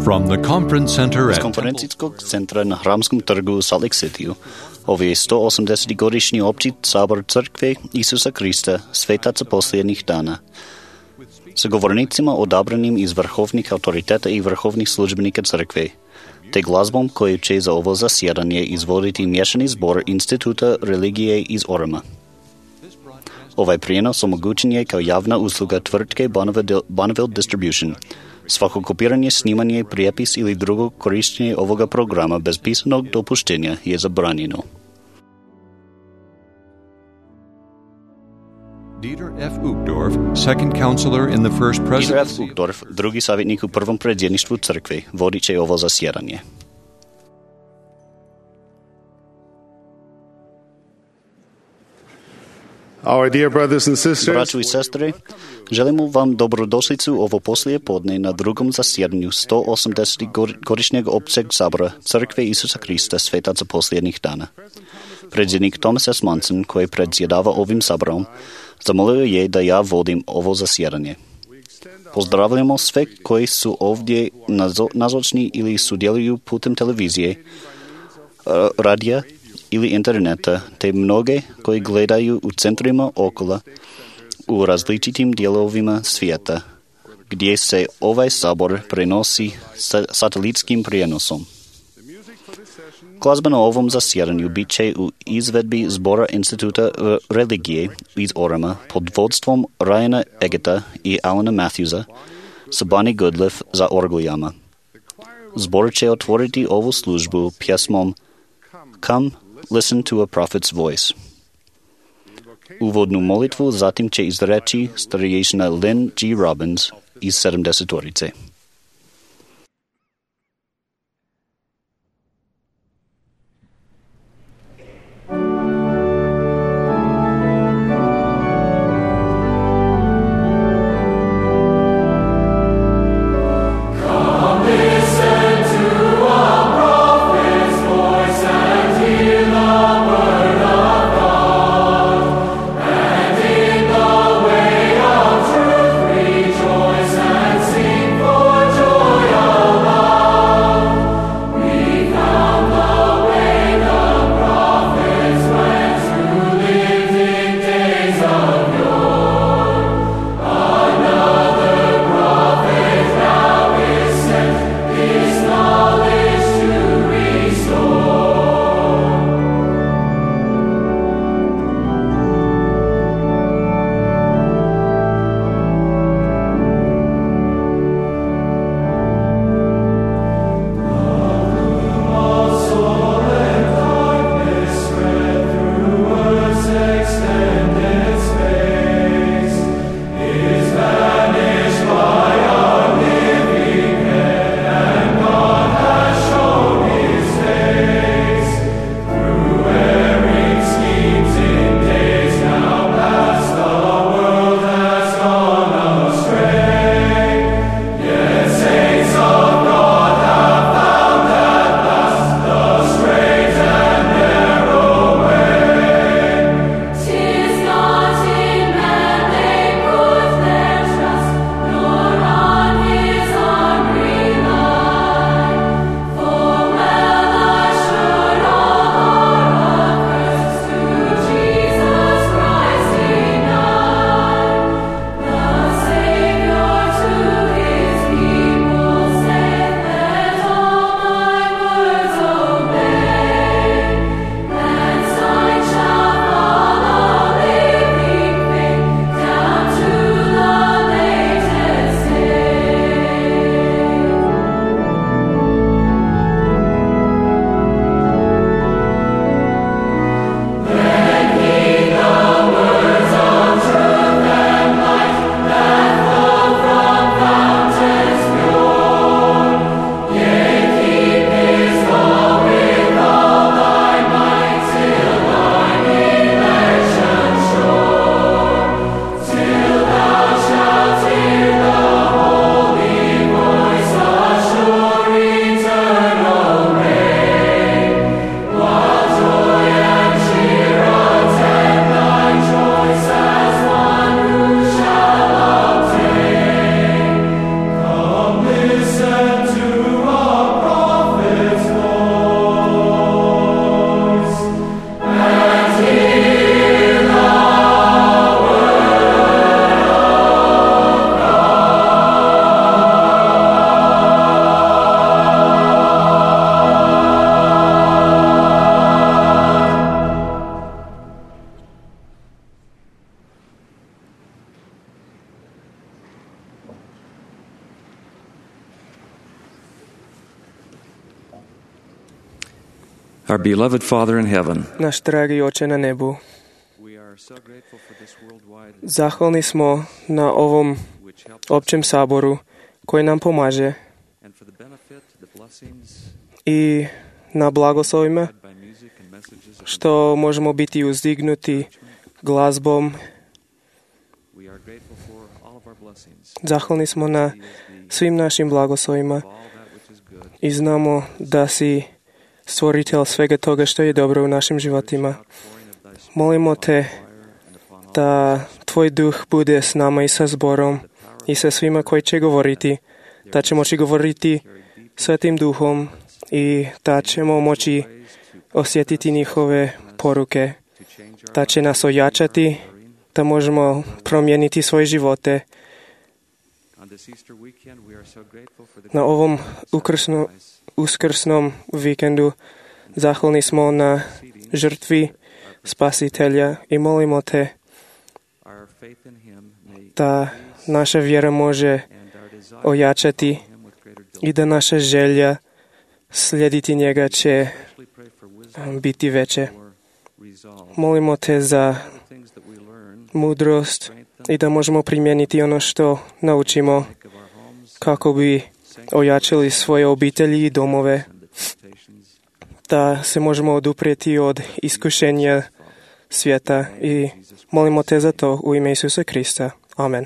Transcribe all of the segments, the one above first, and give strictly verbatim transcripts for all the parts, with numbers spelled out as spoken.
From the conference center З at конференційського центра на Храмському торгу Салт-Лейк-Ситію ові сто осемдесятгорічний обчит Собор Церкви Ісуса Христа святаться последних дана. С говорницima одобреним из върховних авторитета и върховних службеника църкви. Те глазбом, кою че за ово засjedanje izvoditi mješani zbor Instituta religije iz Orema. Ovaj prijenos omogućen je kao javna usluga tvrtke Bonneville Distribution. Svako kopiranje, snimanje, prijepis ili drugo korištenje ovoga programa bez pisanog dopuštenja je zabranjeno. Dieter F. Uchtdorf, second counselor in the first Dieter F. presidency. Uchtdorf, drugi savjetnik u prvom predsjedništvu crkve, vodit će ovo zasjedanje. Our dear brothers and sisters, Braćo i sestre, želimo vam dobrodošlicu ovo poslije podne na drugom zasjedanju sto osamdesetogodišnjeg općeg sabora Crkve Isusa Krista svetaca posljednjih dana. Predsjednik Thomas S. Monson, koji predsjedava ovim saborom, zamolio je da ja vodim ovo zasjedanje. Pozdravljamo sve koji su ovdje nazo- nazočni ili sudjeluju putem televizije, radija ili interneta, te mnoge koji gledaju u centrima okolo u različitim dijelovima svijeta, gdje se ovaj sabor prenosi sa satelitskim prijenosom. Glazba na ovom zasjedanju bit će u izvedbi zbora Instituta religije iz Orema pod vodstvom Ryana Egeta i Alana Matthewsa sa Bonnie Goodliff za orglijama. Zbor će otvoriti ovu službu pjesmom Come, Listen to a Prophet's Voice. Uvodnu molitvu zatim će izreći starješina Lynn G. Robbins iz sedamdesetorice. Rejoice and sing for Our beloved Father in heaven, Naš dragi Oče na nebu, zahvalni smo na ovom općem saboru koji nam pomaže i na blagoslovima što možemo biti uzdignuti glazbom. Zahvalni smo na svim našim blagoslovima i znamo da si stvoritelj svega toga što je dobro u našim životima. Molimo te da tvoj duh bude s nama i sa zborom i sa svima koji će govoriti, da će moći govoriti svetim duhom i da ćemo moći osjetiti njihove poruke, da će nas ojačati, da možemo promijeniti svoje živote. Na ovom ukrsno, uskrsnom vikendu zahvalni smo na žrtvi Spasitelja i molimo te da naša vjera može ojačati i da naša želja slijediti njega će biti veće. Molimo te za mudrost i da možemo primijeniti ono što naučimo kako bi ojačali svoje obitelji i domove, da se možemo oduprijeti od iskušenja svijeta i molimo te za to u ime Isusa Krista. Amen.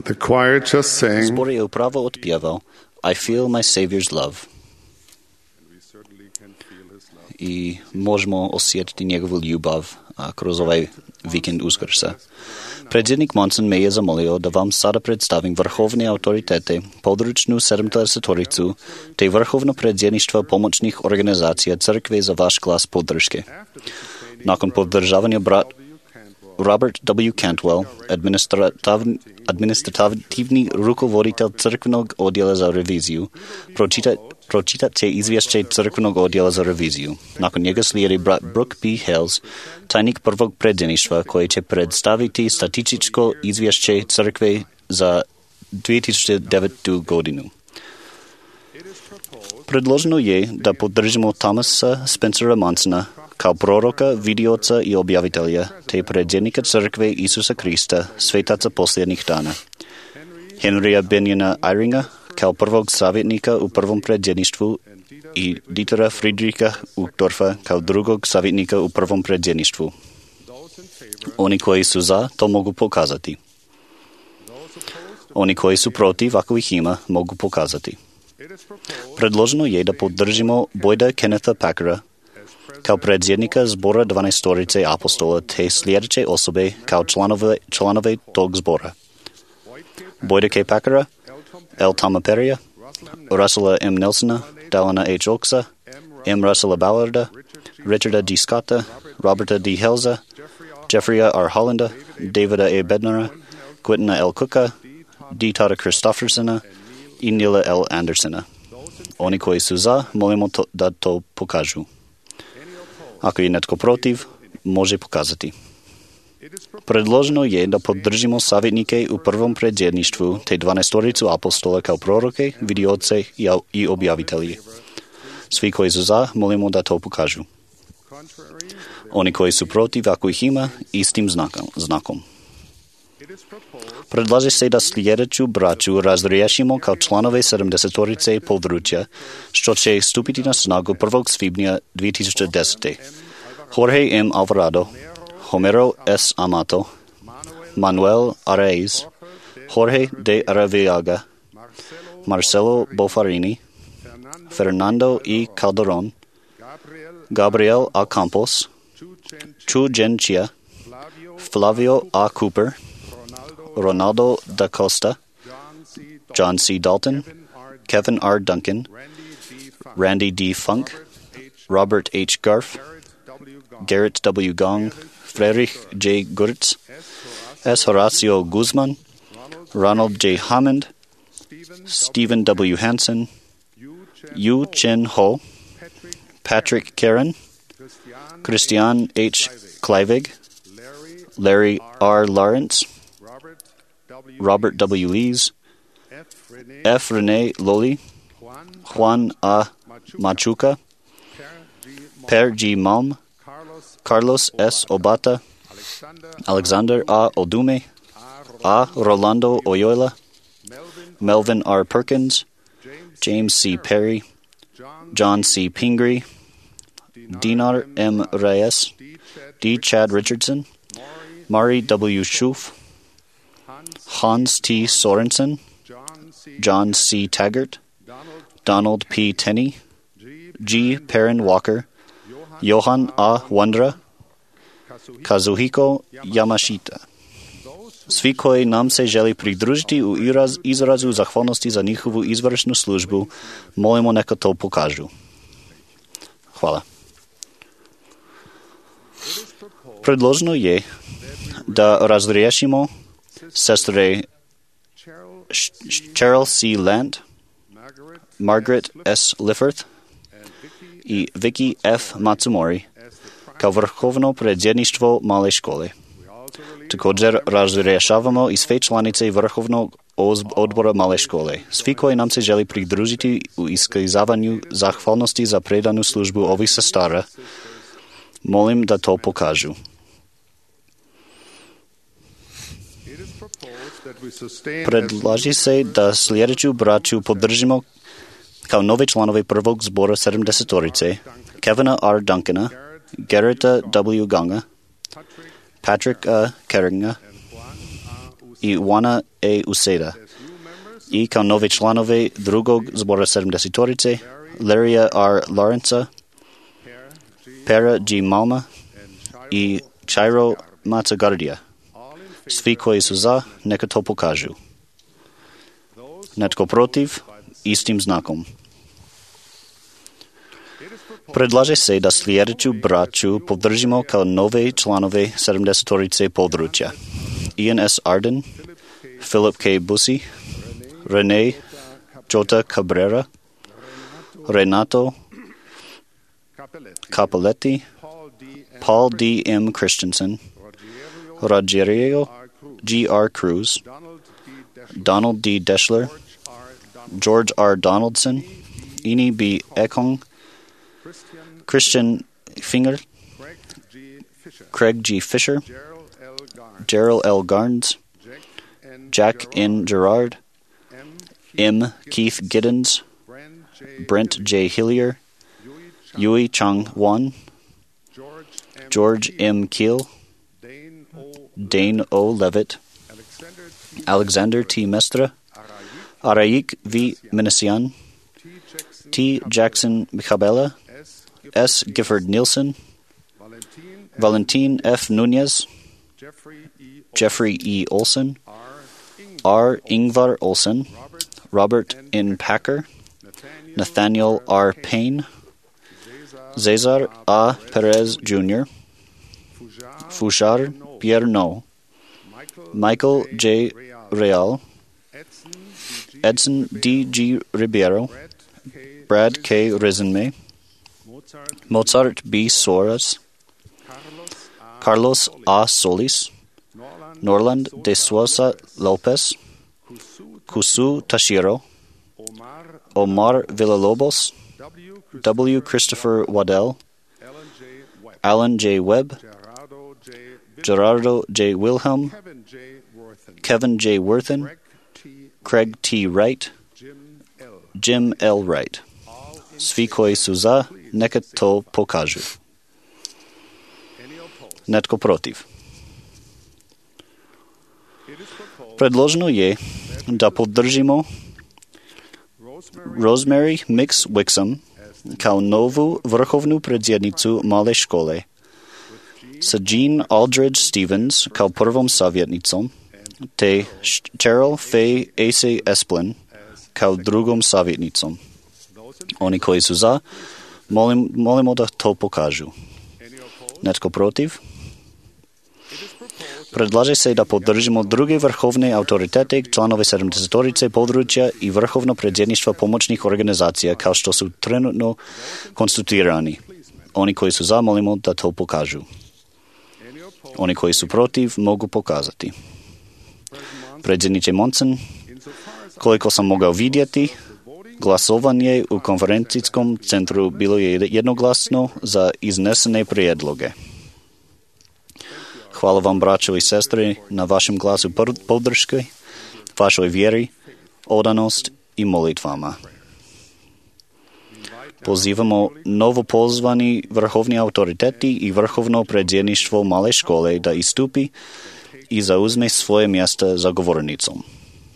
The choir just sang. Збор je upravo otpjeval I feel my Savior's love. И можемо осjetiti njegovu ljubav kroz ovaj vikend Uskrsa. Predsjednik Monson me je zamolio da vam sada predstavim vrhovne autoritete, područnu sedamdesetoricu, te vrhovno predsjedništvo pomoćnih organizacija crkve za vaš glas podrške. Nakon podržavanja brat Robert W. Cantwell, administrativni, administrativni rukovoditelj crkvenog odjela za reviziju, pročita, pročitat će izvješće crkvenog odjela za reviziju. Nakon njega slijedi brat Brooke P. Hales, tajnik prvog predsjedništva, koji će predstaviti statističko izvješće crkve za dvije tisuće devetu godinu. Predloženo je da podržimo Thomasa Spencera Monsona kao proroka, vidioca i objavitelja, te predsjednika crkve Isusa Krista, svetaca posljednjih dana. Henrya Benjana Eyringa kao prvog savjetnika u prvom predsjedništvu i Dietera Friedricha Uchtdorfa kao drugog savjetnika u prvom predsjedništvu. Oni koji su za, to mogu pokazati. Oni koji su protiv, ako ih ima, mogu pokazati. Predloženo je da podržimo Boyda Kennetha Packera kao predsjednika zbora dvanaestorice apostola te sljedeće osobe kao članove, članove tog zbora. Boyda K. Packera, L. Toma Perrya, Russella M. Nelsona, Dallana H. Oaksa, M. Russella Ballarda, Richarda D. Scotta, Roberta D. Helza, Jeffreya R. Hollanda, Davida E. Bednara, Quintina L. Cooka, D. Toda Christoffersona i Nila L. Andersona. Oni koji su za, molimo to, da to pokažu. Ako je netko protiv, može pokazati. Predloženo je da podržimo savjetnike u prvom predsjedništvu te dvanaestoricu apostola kao proroke, vidioce i objavitelji. Svi koji su za, molimo da to pokažu. Oni koji su protiv, ako ih ima, istim znakom. Predlaže se da sljedeću braću razriješimo kao članove sedamdesetorice područja, što će stupiti na snagu prvog svibnja dvije tisuće desete. Jorge M. Alvarado, Homero S. Amato, Manuel Araiz, Jorge de Araviaga, Marcelo Bofarini, Fernando E. Calderon, Gabriel A. Campos, Chu Genchia, Flavio A. Cooper, Ronaldo da Costa, John C. Dalton, Kevin R. Duncan, Randy D. Funk, Robert H. Garf, Garrett W. Gong, Friedrich J. Gurtz, S. Horacio Guzman, Ronald J. Hammond, Stephen W. Hansen, Yu Chen Ho, Patrick Karen, Christian H. Kleivig, Larry R. Lawrence, Robert W. Lees, F. Rene Loli, Juan A. Machuca, Per G. Malm, Carlos S. Obata, Alexander A. Odume, A. Rolando Oyola, Melvin R. Perkins, James C. Perry, John C. Pingree, Dinar M. Reyes, D. Chad Richardson, Mari W. Schuf, Hans T. Sorensen, John C. Taggart, Donald P. Tenney, G. Perrin Walker, Johan A. Wondra, Kazuhiko Yamashita. Svi koji nam se želi pridružiti u izrazu zahvalnosti za njihovu izvršnu službu, molimo neka to pokažu. Hvala. Predloženo je da razriješimo sestre Cheryl C. Land, Margaret S. Lifford i Vicky F. Matsumori kao vrhovno predsjedništvo male škole. Također razrješavamo i sve članice vrhovnog odbora male škole. Svi koji nam se želi pridružiti u iskazavanju zahvalnosti za predanu službu ovih sestara, molim da to pokažu. Predlaži se da sljedeću braću podržimo kao nove članove prvog zbora sedamdesetorice, Kevina R. Duncana, Garretta W. Gonga, Patrick A. Keringa Ivana E. Useda. I kao novi članovi drugog zbora sedamdesetorice, Larija R. Lawrenca, Pera G. Malma i Chairo Matsagardija. Svi koji su za, neka to pokažu. Netko protiv, istim znakom. Predlaže se da sljedeću braću podržimo kao nove članove sedamdesetorice područja. Ian S. Arden, Philip K. Bussy, Rene Jota Cabrera, Renato Capelletti, Paul D. M. Christensen, Rogerio G. R. Cruz, Donald D. Deschler, George R. Donaldson, Ini B. Ekong, Christian Finger, Craig G. Fisher, Gerald L. Garnes, Jack N. Gerard, M. Keith Giddens, Brent J. Hillier, Yui Chang Wan, George M. Keel, Dane O. Levitt, Alexander T. Mestra, Araik V. Minasian, T. Jackson Michabella, S. Gifford Nielsen, Valentin F. Nunez, Jeffrey E. Olson, R. Ingvar Olson, Robert N. Packer, Nathaniel R. Payne, Cesar A. Perez Junior, Fouchard Pierre No, Michael J. Real, Edson D. G. Ribeiro, Brad K. Rizenme, Mozart B. Soares, Carlos A. Solis, Norland de Sousa Lopez, Kusu Tashiro, Omar Villalobos, W. Christopher Waddell, Alan J. Webb, Gerardo J. Wilhelm, Kevin J. Worthen, Craig T. Wright, Jim L. Wright. Svi koji su za, neka to pokažu. Netko protiv. Predloženo je da podržimo Rosemary Mix Wixom kao novu vrhovnu predsjednicu male škole, sa Jean Aldridge Stevens kao prvom savjetnicom, te Cheryl Faye Ase Esplin kao drugom savjetnicom. Oni koji su za, molim, molimo da to pokažu. Netko protiv? Predlaže se da podržimo druge vrhovne autoritete, članove sedamdesetorice područja i vrhovno predsjedništvo pomoćnih organizacija kao što su trenutno konstituirani. Oni koji su za, molimo da to pokažu. Oni koji su protiv, mogu pokazati. Predsjedniče Monson, koliko sam mogao vidjeti, glasovanje u konferencijskom centru bilo je jednoglasno za iznesene prijedloge. Hvala vam, braćo i sestre, na vašem glasu podrške, vašoj vjeri, odanost i molitvama. Pozivamo novopozvani vrhovni autoriteti i vrhovno predsjedništvo male škole da istupi i zauzme svoje mjesta za govornicom.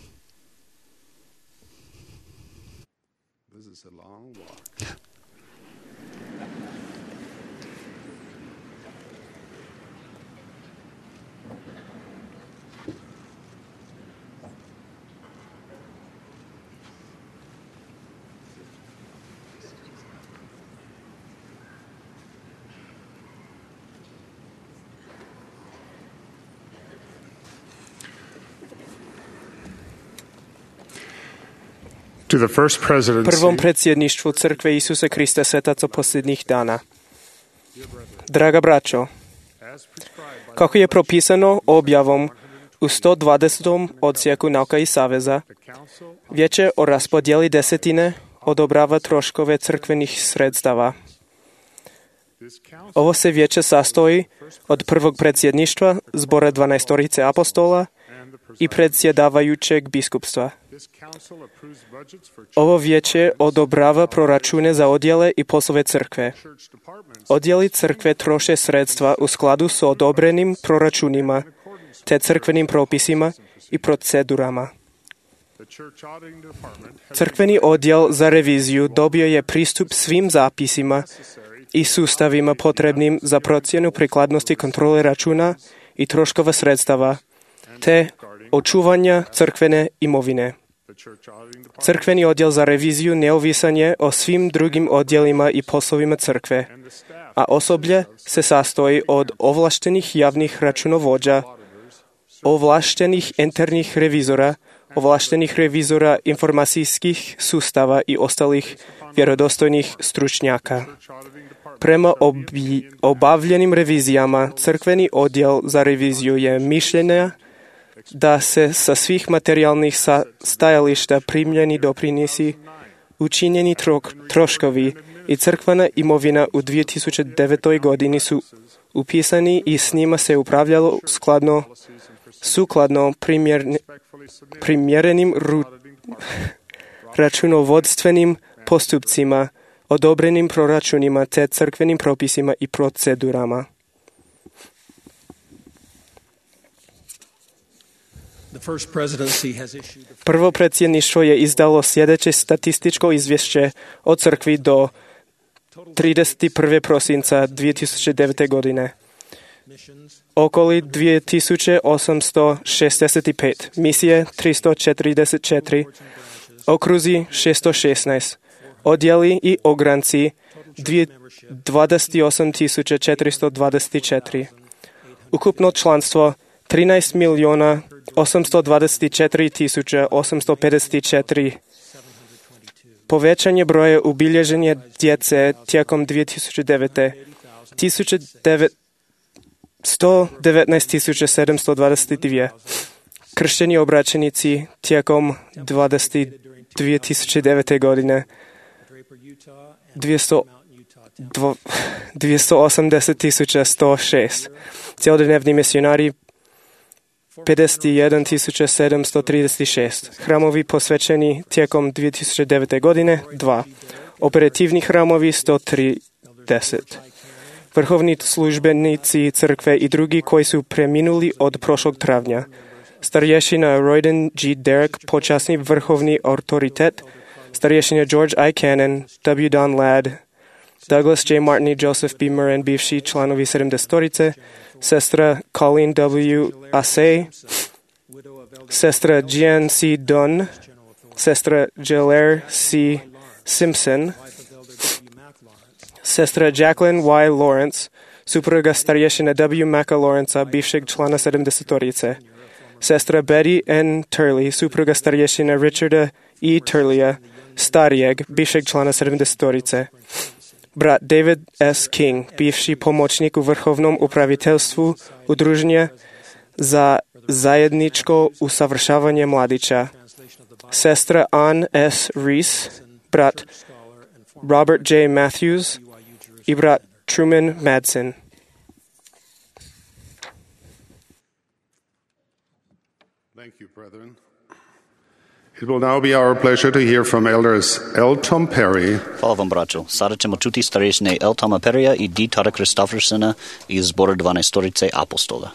To the first presidency, prvom predsjedništvu Crkve Isusa Krista svetaca posljednjih dana. Draga braćo, kako je propisano objavom u sto dvadesetom odsjeku Nauka i saveza, Vijeće o raspodjeli desetine odobrava troškove crkvenih sredstava. Ovo se vijeće sastoji od prvog predsjedništva zbora dvanaestorice apostola i predsjedavajućeg biskupstva. Ovo vijeće odobrava proračune za odjele i poslove crkve. Odjeli crkve troše sredstva u skladu s odobrenim proračunima te crkvenim propisima i procedurama. Crkveni odjel za reviziju dobio je pristup svim zapisima i sustavima potrebnim za procjenu prikladnosti kontrole računa i troškova sredstava, te očuvanja crkvene imovine. Crkveni odjel za reviziju neovisan je o svim drugim odjelima i poslovima crkve, a osoblje se sastoji od ovlaštenih javnih računovođa, ovlaštenih internih revizora, ovlaštenih revizora informacijskih sustava i ostalih vjerodostojnih stručnjaka. Prema obi, obavljenim revizijama, crkveni odjel za reviziju je mišljenja da se sa svih materijalnih stajališta primljeni doprinisi, učinjeni trok, troškovi i crkvena imovina u dvije tisuće devetoj godini su upisani i s njima se upravljalo skladno, sukladno primjerne, primjerenim ru, računovodstvenim postupcima, odobrenim proračunima te crkvenim propisima i procedurama. Prvo predsjedništvo je izdalo sljedeće statističko izvješće o crkvi do trideset prvog prosinca dvije tisuće devete. godine. Okoli dvije tisuće osamsto šezdeset pet, misije tristo četrdeset četiri, okruzi šesto šesnaest, odjeli i ogranci dvadeset osam tisuća četiristo dvadeset četiri. Ukupno članstvo trinaest milijuna osamsto dvadeset četiri tisuće osamsto pedeset četiri. Povećanje broja ubilježenje djece tijekom dvije tisuće devete. sto devetnaest tisuća sedamsto dvadeset dva. Kršćani obraćenici tijekom dvije tisuće devete. godine dvjesto osamdeset tisuća sto šest. Cjelodnevni misionari pedeset jedan tisuća sedamsto trideset šest. Hramovi posvećeni tijekom dvije tisuće devete. godine dva. Operativni hramovi sto trideset. Vrhovni službenici crkve i drugi koji su preminuli od prošlog travnja. Starješina Royden G. Derrick, počasni vrhovni autoritet. Starješina George I. Cannon, W. Don Ladd, Douglas J. Martin i Joseph B. Moran, bivši članovi sedamdesetorice. Sestra Colleen W. Asay, sestra Jean C. Dunn, sestra Jelaire C. Simpson, sestra Jacqueline Y. Lawrence, supruga starješina W. Maca Lawrencea, bivšeg člana sedamdesetorice. Sestra Betty N. Turley, supruga starješina Richarda E. Turleya, starijeg, bivšeg člana sedamdesetorice. Brat David S. King, bivši pomoćnik u vrhovnom upraviteljstvu Udruženja za zajedničko usavršavanje mladića. Sestra Ann S. Reese, brat Robert J. Matthews i brat Truman Madsen. Thank you, brethren. It will now be our pleasure to hear from elders L. Tom Perry. Hvala vam, braćo. Sada ćemo čuti starješine L. Toma Perrya i D. Tada Kristoffersona iz zbora dvanaestorice apostola.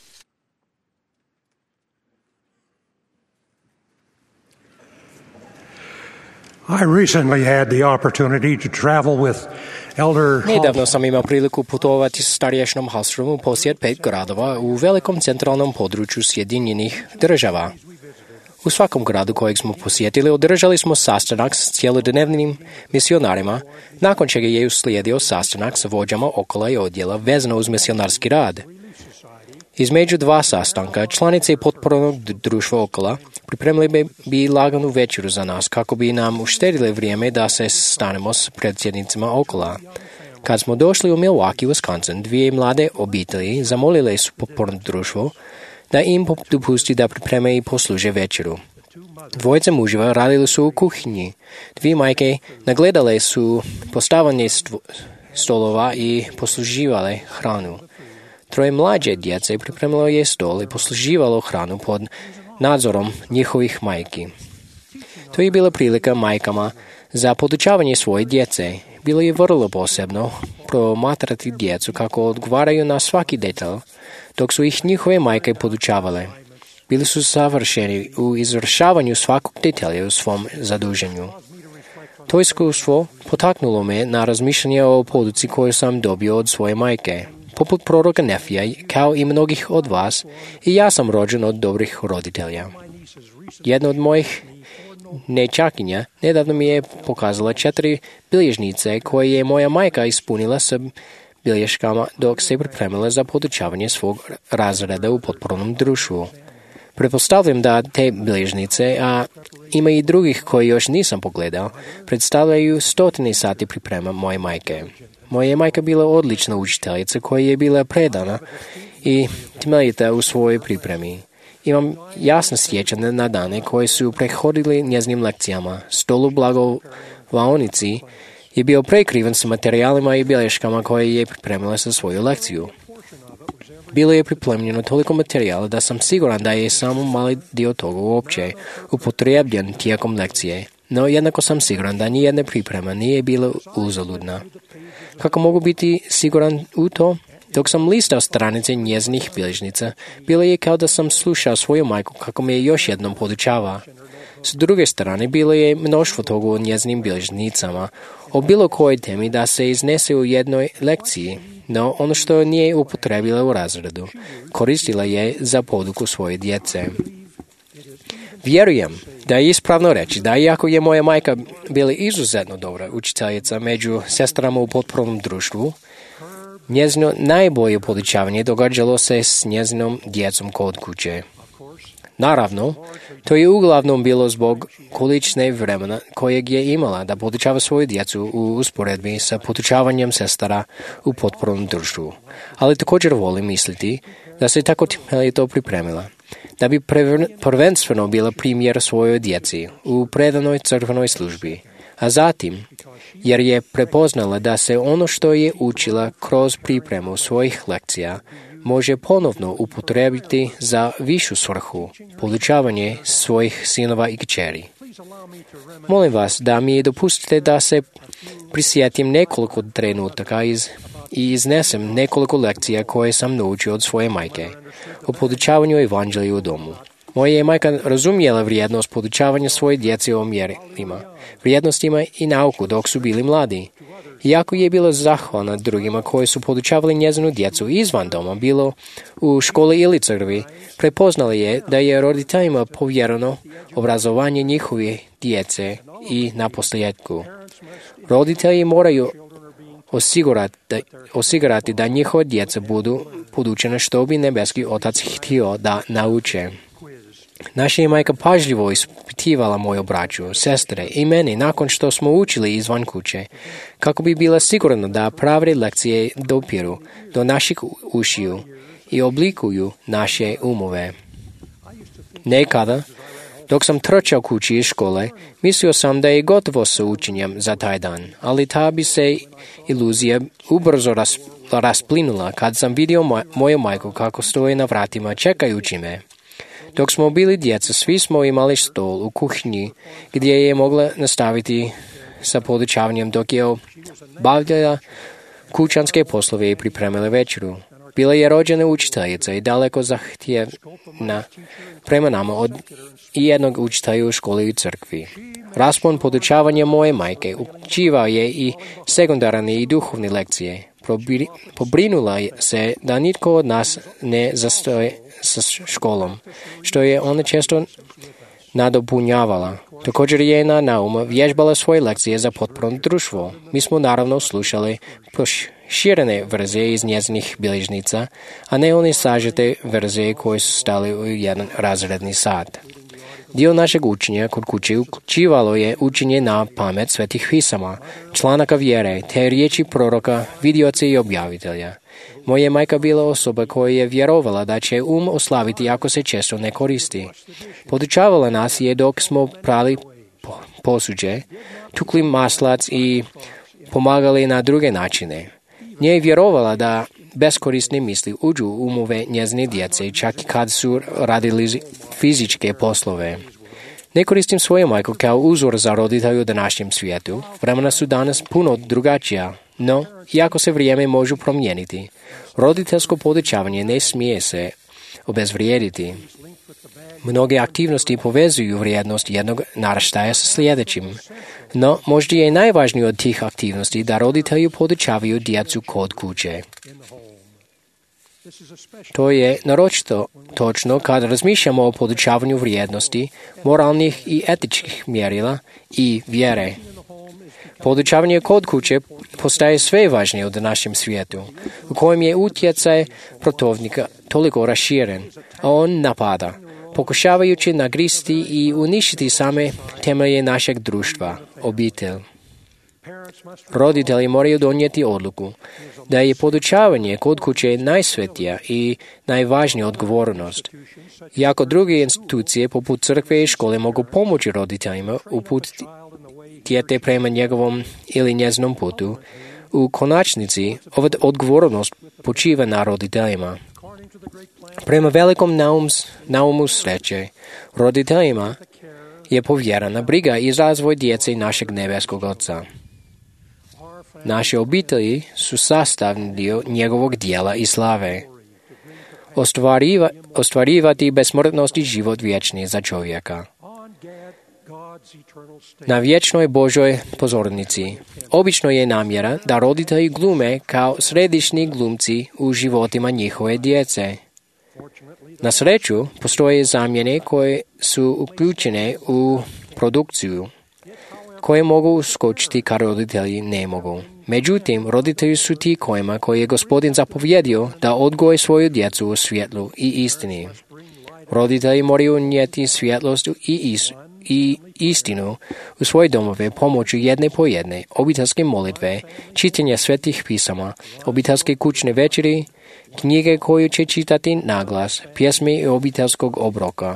I recently had the opportunity to travel with Elder Nedavno sam imao priliku putovati s starješinom Hallstromom u posjet pet gradova u velikom centralnom području Sjedinjenih država. U svakom gradu kojeg smo posjetili održali smo sastanak s cjelodnevnim misionarima, nakon čega je uslijedio sastanak sa vođama okolo i odjela vezano uz misionarski rad. Između dva sastanka članice potpornog društva okolo pripremili bi laganu večeru za nas kako bi nam uštedili vrijeme da se stanemo s predsjednicima okola. Kad smo došli u Milwaukee, Wisconsin, dvije mlade obitelji zamolile su potporno društvo da im dopusti da pripreme i posluže večeru. Dvojice muževa radili su u kuhinji. Dvije majke nagledale su postavanje stolova i posluživale hranu. Troje mlađe djece pripremilo je stol i posluživalo hranu pod nadzorom njihovih majki. To je bila prilika majkama za podučavanje svoje djece. Bilo je vrlo posebno promatrati djecu kako odgovaraju na svaki detalj, dok su ih njihove majke podučavale. Bili su savršeni u izvršavanju svakog detalja u svom zaduženju. To iskustvo potaknulo me na razmišljanje o poduci koju sam dobio od svoje majke. Poput proroka Nefija, kao i mnogih od vas, i ja sam rođen od dobrih roditelja. Jedna od mojih nečakinja nedavno mi je pokazala četiri bilježnice koje je moja majka ispunila sa bilješkama dok se pripremila za podučavanje svog razreda u potpornom društvu. Pretpostavljam da te bilježnice, a ima i drugih koji još nisam pogledao, predstavljaju stotine sati priprema moje majke. Moja je majka bila odlična učiteljica koja je bila predana i temeljita u svojoj pripremi. Imam jasno sjećanje na dane koje su prehodili njezinim lekcijama. Stol u blagovaonici je bio prekriven sa materijalima i bilješkama koje je pripremila za svoju lekciju. Bilo je pripremljeno toliko materijala da sam siguran da je samo mali dio toga uopće upotrebljen tijekom lekcije, no jednako sam siguran da nijedna priprema nije bila uzaludna. Kako mogu biti siguran u to? Dok sam listao stranice njezinih bilježnica, bilo je kao da sam slušao svoju majku kako me još jednom podučava. S druge strane, bilo je mnoštvo toga u njezinim bilježnicama o bilo kojoj temi da se iznese u jednoj lekciji, no ono što nije upotrebila u razredu, koristila je za poduku svoje djece. Vjerujem da je ispravno reći da iako je moja majka bila izuzetno dobra učiteljica među sestrama u potpornom društvu, njezino najbolje podučavanje događalo se s njezinom djecom kod kuće. Naravno, to je uglavnom bilo zbog količine vremena kojeg je imala da podučava svoju djecu u usporedbi sa podučavanjem sestara u potpornom društvu. Ali također volim misliti da se tako temeljito pripremila, da bi prvenstveno bila primjer svojoj djeci u predanoj crkvenoj službi, a zatim, jer je prepoznala da se ono što je učila kroz pripremu svojih lekcija može ponovno upotrebiti za višu svrhu, podučavanje svojih sinova i kćeri. Molim vas da mi dopustite da se prisjetim nekoliko trenutaka iz, i iznesem nekoliko lekcija koje sam naučio od svoje majke o podučavanju evanđelja u domu. Moja je majka razumjela vrijednost podučavanja svoje djece o mjerilima, vrijednostima i nauku dok su bili mladi. Iako je bila zahvalna drugima koji su podučavali njezinu djecu izvan doma, bilo u školi ili crkvi, prepoznala je da je roditeljima povjereno obrazovanje njihove djece i naposljetku. Roditelji moraju osigurati da, osigurati da njihova djeca budu podučena što bi nebeski Otac htio da nauče. Naša je majka pažljivo ispitivala moju braću, sestre i mene nakon što smo učili izvan kuće, kako bi bila sigurna da prave lekcije dopiru do naših ušiju i oblikuju naše umove. Nekada, dok sam trčao kući iz škole, mislio sam da je gotovo sa učenjem za taj dan, ali ta bi se iluzija ubrzo ras, rasplinula kad sam vidio moj, moju majku kako stoji na vratima čekajući me. Dok smo bili djeca, svi smo imali stol u kuhinji gdje je mogla nastaviti sa podučavanjem dok je obavljala kućanske poslove i pripremila večeru. Bila je rođena učiteljica i daleko zahtjevna prema nama od jednog učitelja u školi i crkvi. Raspon podučavanja moje majke uključivao je i sekundarne i duhovne lekcije. Pobrinula se da nitko od nas ne zastoje sa školom, što je ona često nadopunjavala. Također je na nauma vježbala svoje lekcije za potporno društvo. Mi smo naravno slušali proširene verzije iz njezinih bilježnica, a ne one sažete verzije koje su stali u jedan razredni sat. Dio našeg učenja kod kuće uključivalo je učenje na pamet svetih pisama, članaka vjere, te riječi proroka, vidioca i objavitelja. Moja majka bila osoba koja je vjerovala da će um oslaviti ako se često ne koristi. Podučavala nas je dok smo prali posuđe, tukli maslac i pomagali na druge načine. Nije je vjerovala da beskorisne misli uđu u umove njezine djece, čak i kad su radili fizičke poslove. Ne koristim svoju majku kao uzor za roditelju u današnjem svijetu. Vremena su danas puno drugačija, no, iako se vrijeme može promijeniti, roditeljsko podučavanje ne smije se obezvrijediti. Mnoge aktivnosti povezuju vrijednost jednog naraštaja sa sljedećim, no možda je najvažnije od tih aktivnosti da roditelji podučavaju djecu kod kuće. To je naročito točno kad razmišljamo o podučavanju vrijednosti, moralnih i etičkih mjerila i vjere. Podučavanje kod kuće postaje sve važnije u našem svijetu, u kojem je utjecaj protivnika toliko raširen, a on napada, pokušavajući nagristi i uništiti same temelje našeg društva, obitelj. Roditelji moraju donijeti odluku da je podučavanje kod kuće najsvetija i najvažnija odgovornost. Iako druge institucije poput crkve i škole mogu pomoći roditeljima uputiti dijete prema njegovom ili njezinom putu, u konačnici ova odgovornost počiva na roditeljima. Prema velikom naums, naumu sreće, roditeljima je povjerena briga i razvoj djece našeg nebeskog Oca. Naše obitelji su sastavni dio njegovog dijela i slave. Ostvariva, ostvarivati besmrtnost i život vječni za čovjeka. Na vječnoj Božoj pozornici obično je namjera da roditelji glume kao središnji glumci u životima njihove djece. Na sreću, postoje zamjene koje su uključene u produkciju, koje mogu uskočiti kad roditelji ne mogu. Međutim, roditelji su ti kojima koji je Gospodin zapovjedio da odgoje svoju djecu u svjetlu i istini. Roditelji moraju unijeti svjetlost i, is, i istinu u svoje domove pomoću jedne po jedne, obiteljske molitve, čitanja svetih pisama, obiteljske kućne večeri, knjige koju će čitati naglas, pjesme i obiteljskog obroka.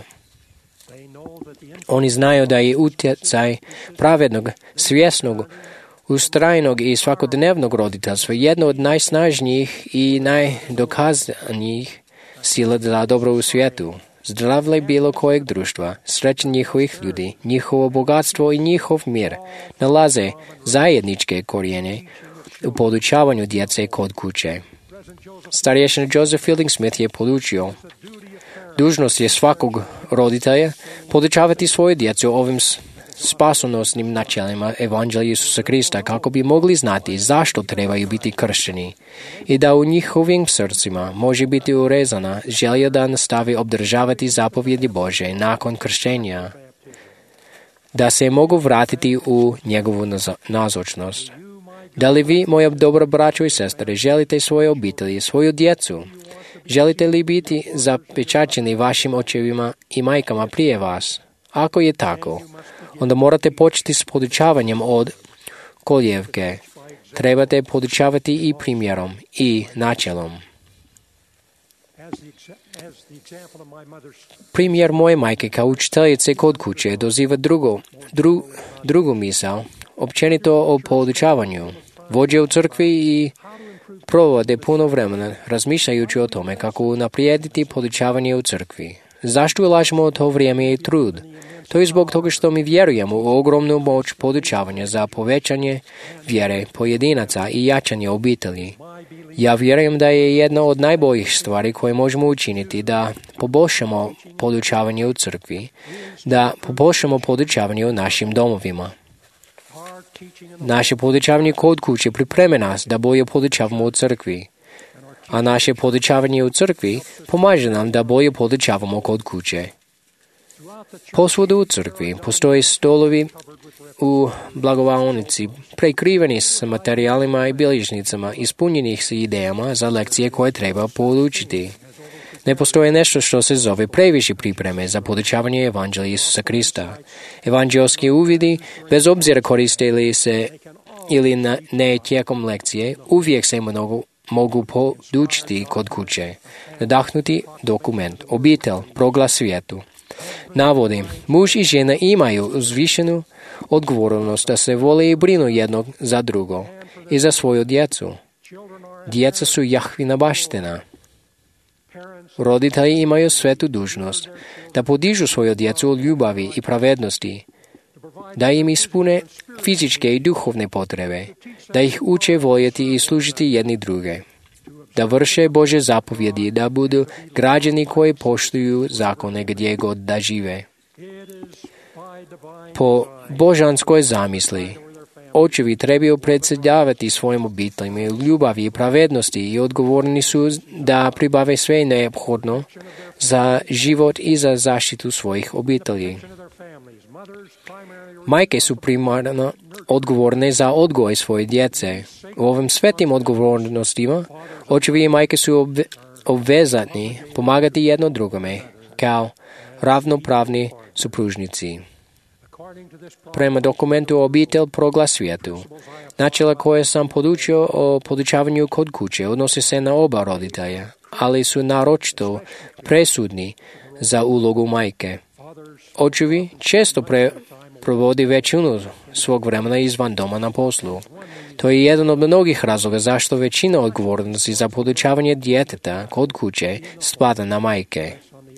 Oni znaju da je utjecaj pravednog, svjesnog, ustrajnog i svakodnevnog roditeljstva jedno od najsnažnijih i najdokazanijih sila za dobro u svijetu. Zdravlje bilo kojeg društva, sreća njihovih ljudi, njihovo bogatstvo i njihov mir nalaze zajedničke korijene u podučavanju djece kod kuće. Starješina Joseph Fielding Smith je podučio: dužnost je svakog roditelja podučavati svoju djecu ovim spasonosnim načelima Evanđelja Isusa Krista kako bi mogli znati zašto trebaju biti kršćeni i da u njihovim srcima može biti urezana želja da nastavi obdržavati zapovjedi Bože nakon kršćenja, da se mogu vratiti u njegovu nazočnost. Da li vi, moja dobra braćo i sestre, želite svoje obitelji, svoju djecu? Želite li biti zapečaćeni vašim očevima i majkama prije vas? Ako je tako, onda morate početi s podučavanjem od koljevke. Trebate podučavati i primjerom i načelom. Primjer moje majke kao učiteljice kod kuće doziva drugo, dru, drugu misao, općenito o podučavanju. Vođe u crkvi i provode puno vremena razmišljajući o tome kako unaprijediti podučavanje u crkvi. Zašto ulažemo to vrijeme i trud? To je zbog toga što mi vjerujemo u ogromnu moć podučavanja za povećanje vjere pojedinaca i jačanje obitelji. Ja vjerujem da je jedna od najboljih stvari koje možemo učiniti da poboljšamo podučavanje u crkvi, da poboljšamo podučavanje u našim domovima. Naše podučavanje kod kuće pripreme nas da bolje podučavamo u crkvi, a naše podučavanje u crkvi pomaže nam da bolje podučavamo kod kuće. Posvuda u crkvi postoje stolovi u blagovaonici prekriveni s materijalima i bilježnicama ispunjenih s idejama za lekcije koje treba podučiti. Ne postoje nešto što se zove previše pripreme za podučavanje Evanđelja Isusa Krista. Evanđelski uvidi, bez obzira koriste li se ili ne tijekom lekcije, uvijek se mnogo mogu podučiti kod kuće. Nadahnuti dokument, obitelj, proglas svijetu. Navodi, muž i žena imaju uzvišenu odgovornost da se vole i brinu jednog za drugo i za svoju djecu. Djeca su Jahvina baština. Roditelji imaju svetu dužnost da podižu svoju djecu od ljubavi i pravednosti, da im ispune fizičke i duhovne potrebe, da ih uče voljeti i služiti jedni druge. da vrše Božje zapovjedi, da budu građani koji poštuju zakone gdje god da žive. Po božanskoj zamisli, očevi trebaju predsjedavati svojim obiteljima u ljubavi i pravednosti i odgovorni su da pribave sve neophodno za život i za zaštitu svojih obitelji. Majke su primarno odgovorne za odgoj svoje djece. U ovim svetim odgovornostima očevi i majke su obvezatni pomagati jedno drugome kao ravnopravni supružnici. Prema dokumentu Obitelj proglas svijetu, načela koje sam podučio o podučavanju kod kuće odnose se na oba roditelja, ali su naročito presudni za ulogu majke. Očevi često pre, provodi većinu svog vremena izvan doma na poslu. To je jedan od mnogih razloga zašto većina odgovornosti za podučavanje djeteta kod kuće spada na majke.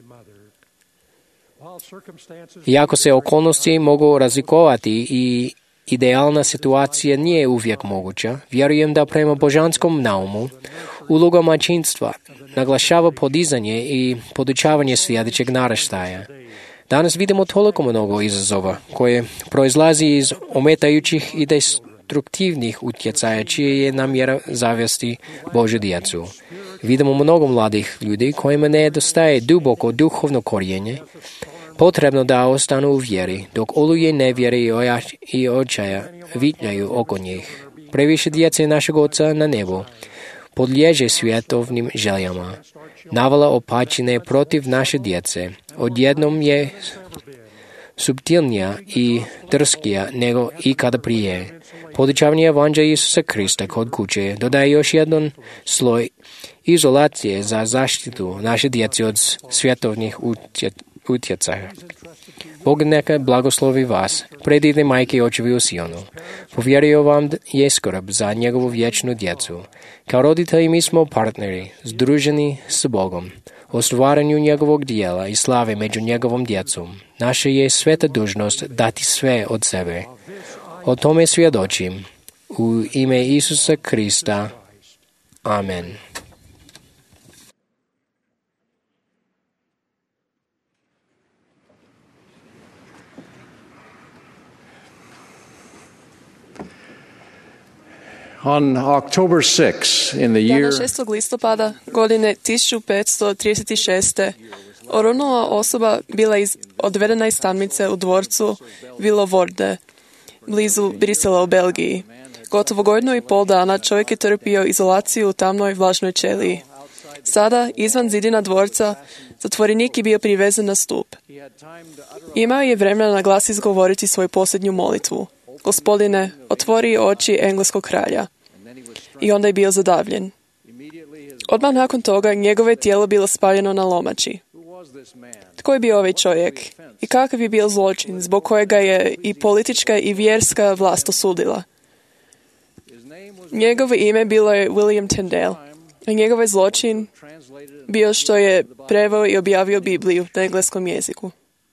Iako se okolnosti mogu razlikovati i idealna situacija nije uvijek moguća, vjerujem da prema božanskom naumu uloga majčinstva naglašava podizanje i podučavanje sljedećeg naraštaja. Danas vidimo toliko mnogo izazova koje proizlazi iz ometajućih i destruktivnih utjecaja čije je namjera zavesti Božju djecu. Vidimo mnogo mladih ljudi kojima nedostaje duboko duhovno korijenje, potrebno da ostanu u vjeri, dok oluje nevjere i očaja vitnjaju oko njih. Previše djece našeg Oca na nebu podliježe svjetovnim željama. Navala opačine protiv naše djece odjednom je suptilnija i drskija nego ikada prije. Podučavanje evanđelja Isusa Krista kod kuće dodaje još jedan sloj izolacije za zaštitu naše djece od svjetovnih utjecaja. Bog neka blagoslovi vas, predivne majke i očevi u Sionu. Povjerio vam je skrb za njegovu vječnu djecu. Kao roditelji mi smo partneri, združeni s Bogom, u stvaranju njegovog dijela i slave među njegovom djecom. Naša je sveta dužnost dati sve od sebe. O tome svjedočim. U ime Isusa Krista. Amen. On October sixth in the year Dana šestog listopada godine tisuću petsto trideset šest. oronula osoba bila iz, odvedena iz tamnice u dvorcu Villovorde, blizu Brisela u Belgiji. Gotovo godinu i pol dana čovjek je trpio izolaciju u tamnoj vlažnoj ćeliji. Sada, izvan zidina dvorca, zatvorenik je bio privezen na stup. Imao je vremena na glas izgovoriti svoju posljednju molitvu. Gospodine, otvori oči engleskog kralja. I onda je bio zadavljen. Odmah nakon toga njegove tijelo bilo spaljeno na lomači. Tko je bio ovaj čovjek? I kakav je bio zločin zbog kojega je i politička i vjerska vlast osudila? Njegovo ime bilo je William Tyndale, a njegov je zločin bio što je preveo i objavio Bibliju na engleskom jeziku.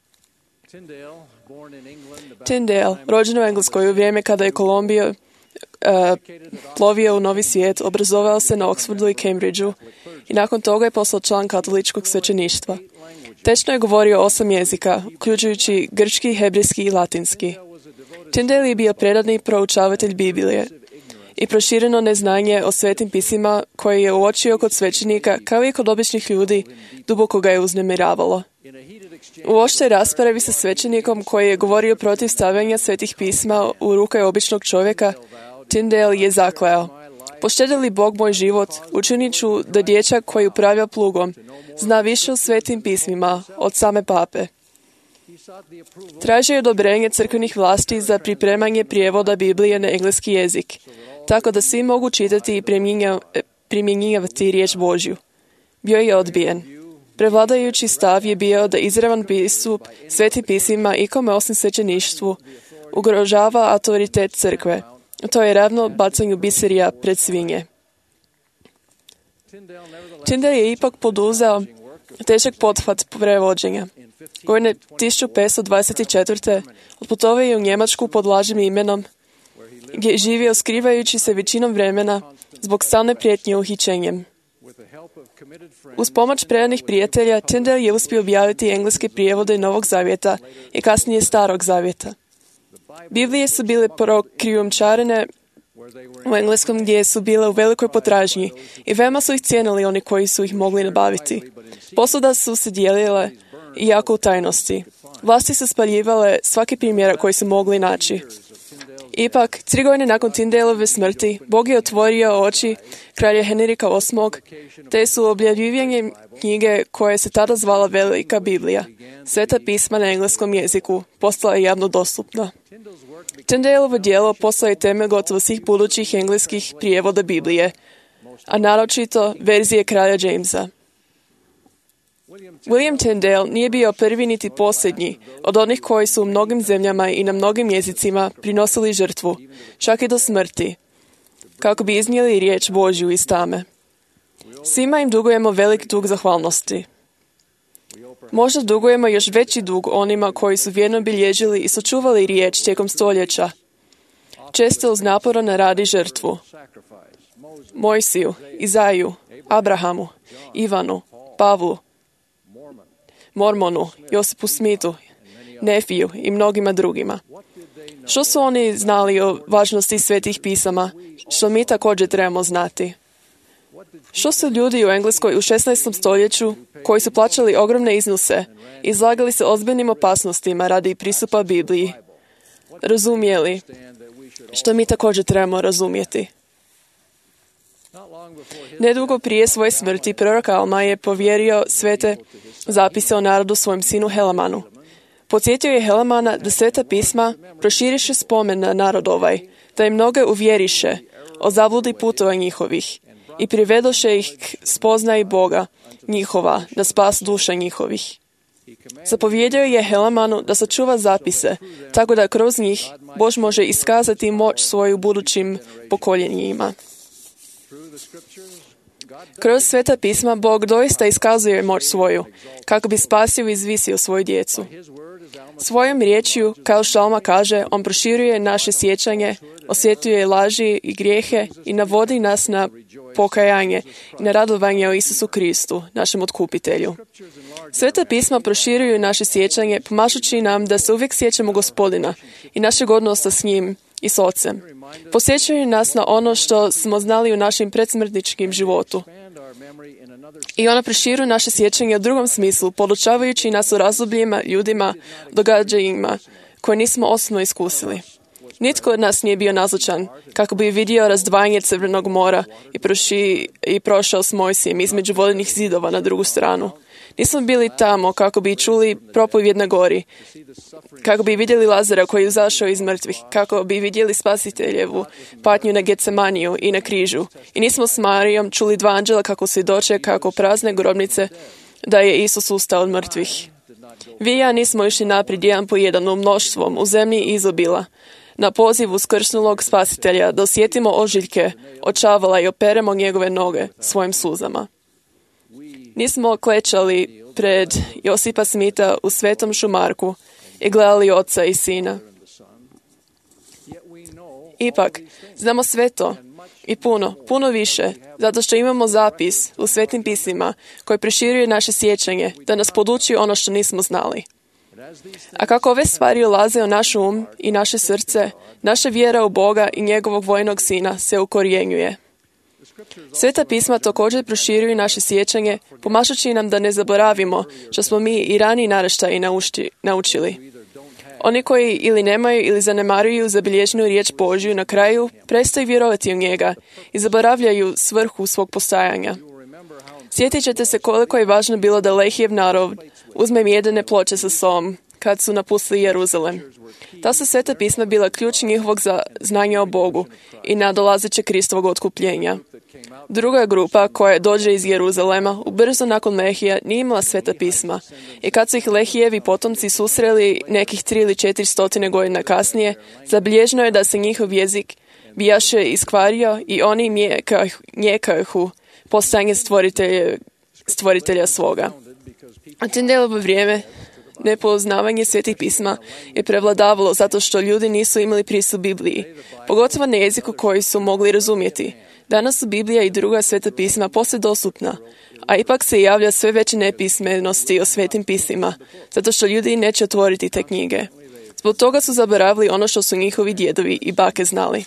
Tyndale, rođen u Engleskoj u vrijeme kada je Kolumbija uh, plovio u Novi svijet, obrazovao se na Oxfordu i Cambridgeu i nakon toga je postao član katoličkog svećeništva. Tečno je govorio osam jezika, uključujući grčki, hebrejski i latinski. Tyndale je bio predani proučavatelj Biblije i prošireno neznanje o svetim pisima koje je uočio kod svećenika, kao i kod običnih ljudi, duboko ga je uznemiravalo. U oštroj raspravi sa svećenikom koji je govorio protiv stavljanja svetih pisma u ruke običnog čovjeka, Tyndale je zakleo: poštedi li Bog moj život, učinit ću da dječak koji upravlja plugom zna više o svetim pismima od same pape. Tražio je odobrenje crkvenih vlasti za pripremanje prijevoda Biblije na engleski jezik, tako da svi mogu čitati i primjenjivati riječ Božju. Bio je odbijen. Prevladajući stav je bio da izravan pristup svetim pismima ikome osim svećeništvu ugrožava autoritet crkve. To je ravno bacanju biserija pred svinje. Tyndale je ipak poduzeo težak pothvat prevođenja. Godine tisuću petsto dvadeset četvrte. otputovao je u Njemačku pod lažnim imenom, gdje je živio skrivajući se većinom vremena zbog stalne prijetnje uhićenjem. Uz pomoć predanih prijatelja, Tyndale je uspio objaviti engleske prijevode Novog zavjeta i kasnije Starog zavjeta. Biblije su bile prokrijumčarene u engleskom gdje su bile u velikoj potražnji i veoma su ih cijenili oni koji su ih mogli nabaviti. Posuda su se dijelile jako u tajnosti. Vlasti su spaljivale svaki primjerak koji su mogli naći. Ipak, tri godine nakon Tyndaleove smrti, Bog je otvorio oči kralja Henrika osmog, te su objavljivanjem knjige koja se tada zvala Velika Biblija, Sveta pisma na engleskom jeziku, postala je javno dostupna. Tyndaleovo djelo postalo je temelj gotovo svih budućih engleskih prijevoda Biblije, a naročito verzije kralja Jamesa. William Tyndale nije bio prvi niti posljednji od onih koji su u mnogim zemljama i na mnogim jezicima prinosili žrtvu, čak i do smrti, kako bi iznijeli riječ Božju iz tame. Svima im dugujemo velik dug zahvalnosti. Možda dugujemo još veći dug onima koji su vjerno bilježili i sačuvali riječ tijekom stoljeća, često uz napora na radi žrtvu. Mojsiju, Izaju, Abrahamu, Ivanu, Pavlu, Mormonu, Josipu Smithu, Nefiju i mnogima drugima. Što su oni znali o važnosti svetih pisama, što mi također trebamo znati? Što su ljudi u Engleskoj u šesnaestom stoljeću, koji su plaćali ogromne iznose, izlagali se ozbiljnim opasnostima radi pristupa Bibliji, razumjeli, što mi također trebamo razumjeti? Nedugo prije svoje smrti prorok Alma je povjerio svete zapise o narodu svojem sinu Helamanu. Podsjetio je Helamana da sveta pisma proširiše spomen na narod ovaj, da im mnoge uvjeriše o zabludi putova njihovih i privedoše ih k spoznaji Boga njihova, na spas duša njihovih. Zapovjedio je Helamanu da sačuva zapise, tako da kroz njih Bož može iskazati moć svoju budućim pokoljenjima. Kroz sveta pisma Bog doista iskazuje moć svoju, kako bi spasio i izvisio svoju djecu. Svojom riječju, kao što Alma kaže, on proširuje naše sjećanje, osvjetljuje laži i grijehe i navodi nas na pokajanje i na radovanje o Isusu Kristu, našem otkupitelju. Sveta pisma proširuju naše sjećanje, pomažući nam da se uvijek sjećamo Gospodina i našeg odnosa s njim i s Ocem. Posjećaju nas na ono što smo znali u našim predsmrtničkim životu. I ona proširuju naše sjećanje u drugom smislu, podučavajući nas o razdobljima, ljudima, događajima koje nismo osobno iskusili. Nitko od nas nije bio nazočan kako bi vidio razdvajanje Crvenog mora i, proši, i prošao s Mojsijem između vodenih zidova na drugu stranu. Nismo bili tamo kako bi čuli propovjed na gori, kako bi vidjeli Lazara koji je izašao iz mrtvih, kako bi vidjeli Spasiteljevu patnju na Getsemaniju i na križu. I nismo s Marijom čuli dva anđela kako svjedoče kako prazne grobnice da je Isus ustao od mrtvih. Vi i ja nismo išli naprijed jedan po jedan u mnoštvom, u zemlji izobila, na poziv uskrsnulog Spasitelja da osjetimo ožiljke od čavala i operemo njegove noge svojim suzama. Nismo klečali pred Josipa Smitha u Svetom Šumarku i gledali Oca i Sina. Ipak, znamo sve to i puno, puno više, zato što imamo zapis u Svetim pismima koji proširuje naše sjećanje, da nas poduči ono što nismo znali. A kako ove stvari ulaze u naš um i naše srce, naša vjera u Boga i njegovog vojnog Sina se ukorijenjuje. Sveta pisma također proširuju naše sjećanje, pomažući nam da ne zaboravimo što smo mi i raniji naraštaji naučili. Oni koji ili nemaju ili zanemaruju zabilježenu riječ Božju na kraju prestaju vjerovati u njega i zaboravljaju svrhu svog postajanja. Sjetit ćete se koliko je važno bilo da Lehijev narod uzme mjedene ploče sa sobom kad su napustili Jeruzalem. Ta su sveta pisma bila ključ njihovog znanja o Bogu i nadolazeće Kristovog otkupljenja. Druga grupa koja dođe iz Jeruzalema ubrzo nakon Lehija nije imala sveta pisma i kad su ih Lehijevi potomci susreli nekih tri ili četiri stotine godina kasnije, zabilježeno je da se njihov jezik bijaše iskvario i oni njekahu postajanje stvoritelja, stvoritelja svoga. A Tyndaleovo vrijeme nepoznavanje svetih pisma je prevladavalo zato što ljudi nisu imali pristup Bibliji, pogotovo na jeziku koji su mogli razumjeti. Danas su Biblija i druga sveta pisma posve dostupna, a ipak se javlja sve veće nepismenosti o svetim pismima, zato što ljudi neće otvoriti te knjige. Zbog toga su zaboravili ono što su njihovi djedovi i bake znali.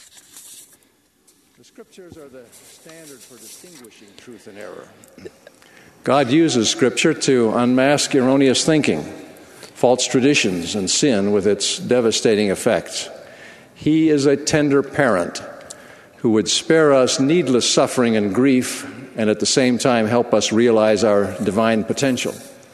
God uses Scripture to unmask erroneous thinking, false traditions, and sin with its devastating effects. He is a tender parent who would spare us needless suffering and grief and at the same time help us realize our divine potential.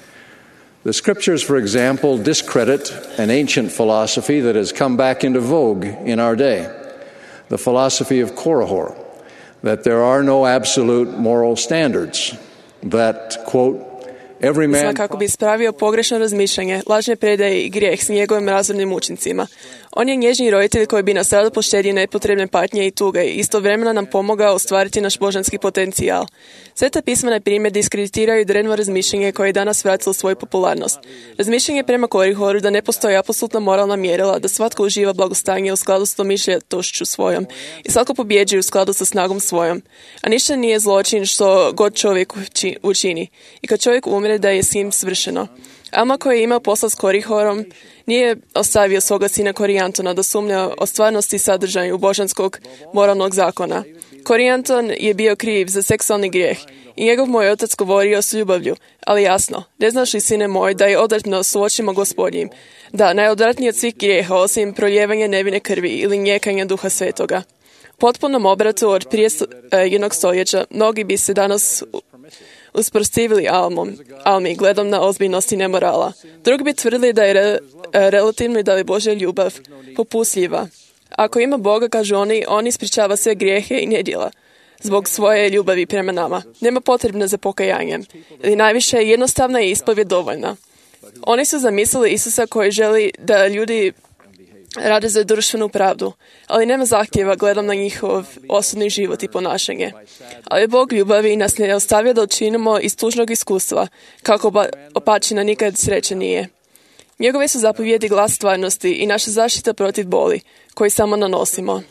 The Scriptures, for example, discredit an ancient philosophy that has come back into vogue in our day, the philosophy of Korihor, that there are no absolute moral standards, that, quote, every man... kako bi ispravio pogrešno razmišljanje, lažne predaje i grijeh s njegovim razornim učincima. On je nježni roditelj koji bi nas rado poštedio nepotrebne patnje i tuge i istovremeno nam pomogao ostvariti naš božanski potencijal. Sveta pisma, na primjer, diskreditiraju drevno razmišljanje koje je danas vratilo svoju popularnost. Razmišljanje prema Korihoru da ne postoji apsolutna moralna mjerila, da svatko uživa blagostanje u skladu s domišljatošću svojom i svatko pobjeđuje u skladu sa snagom svojom. A ništa nije zločin što god čovjek učini. I kad čovjek umre da je s njim svršeno. Alma koji je imao posla s Korihorom nije ostavio svoga sina Korijantona da sumnja o stvarnosti i sadržaju božanskog moralnog zakona. Korijanton je bio kriv za seksualni grijeh i njegov moj otac govorio s ljubavlju, ali jasno, ne znaš li, sine moj, da je odvratno s očima Gospodnjim, da najodvratniji od svih grijeha osim proljevanja nevine krvi ili njekanja Duha Svetoga. U potpunom obratu od prije jednog stoljeća mnogi bi se danas usprotivili almom, almi gledom na ozbiljnosti nemorala. Drugi bi tvrdili da je re, relativno i da je Božja ljubav popustljiva. Ako ima Boga, kažu oni, on ispričava sve grijehe i nedjela zbog svoje ljubavi prema nama. Nema potrebne za pokajanje. Ili najviše jednostavna i ispovjed dovoljna. Oni su zamislili Isusa koji želi da ljudi rade za društvenu pravdu, ali nema zahtjeva gledam na njihov osobni život i ponašanje. Ali Bog ljubavi nas ne ostavlja da učinimo iz tužnog iskustva, kako opačina nikad sreće nije. Njegove su zapovjedi glas stvarnosti i naša zaštita protiv boli, koji samo nanosimo.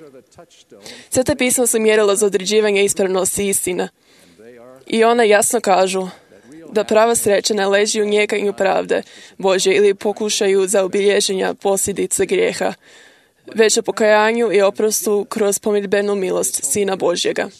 Sveta pisma su mjerila za određivanje ispravnosti istina. I ona jasno kažu da prava sreća ne leži u njekanju pravde Božje ili pokušaju za obilježenja posljedice grijeha, već u pokajanju i oprostu kroz pomirbenu milost Sina Božjega.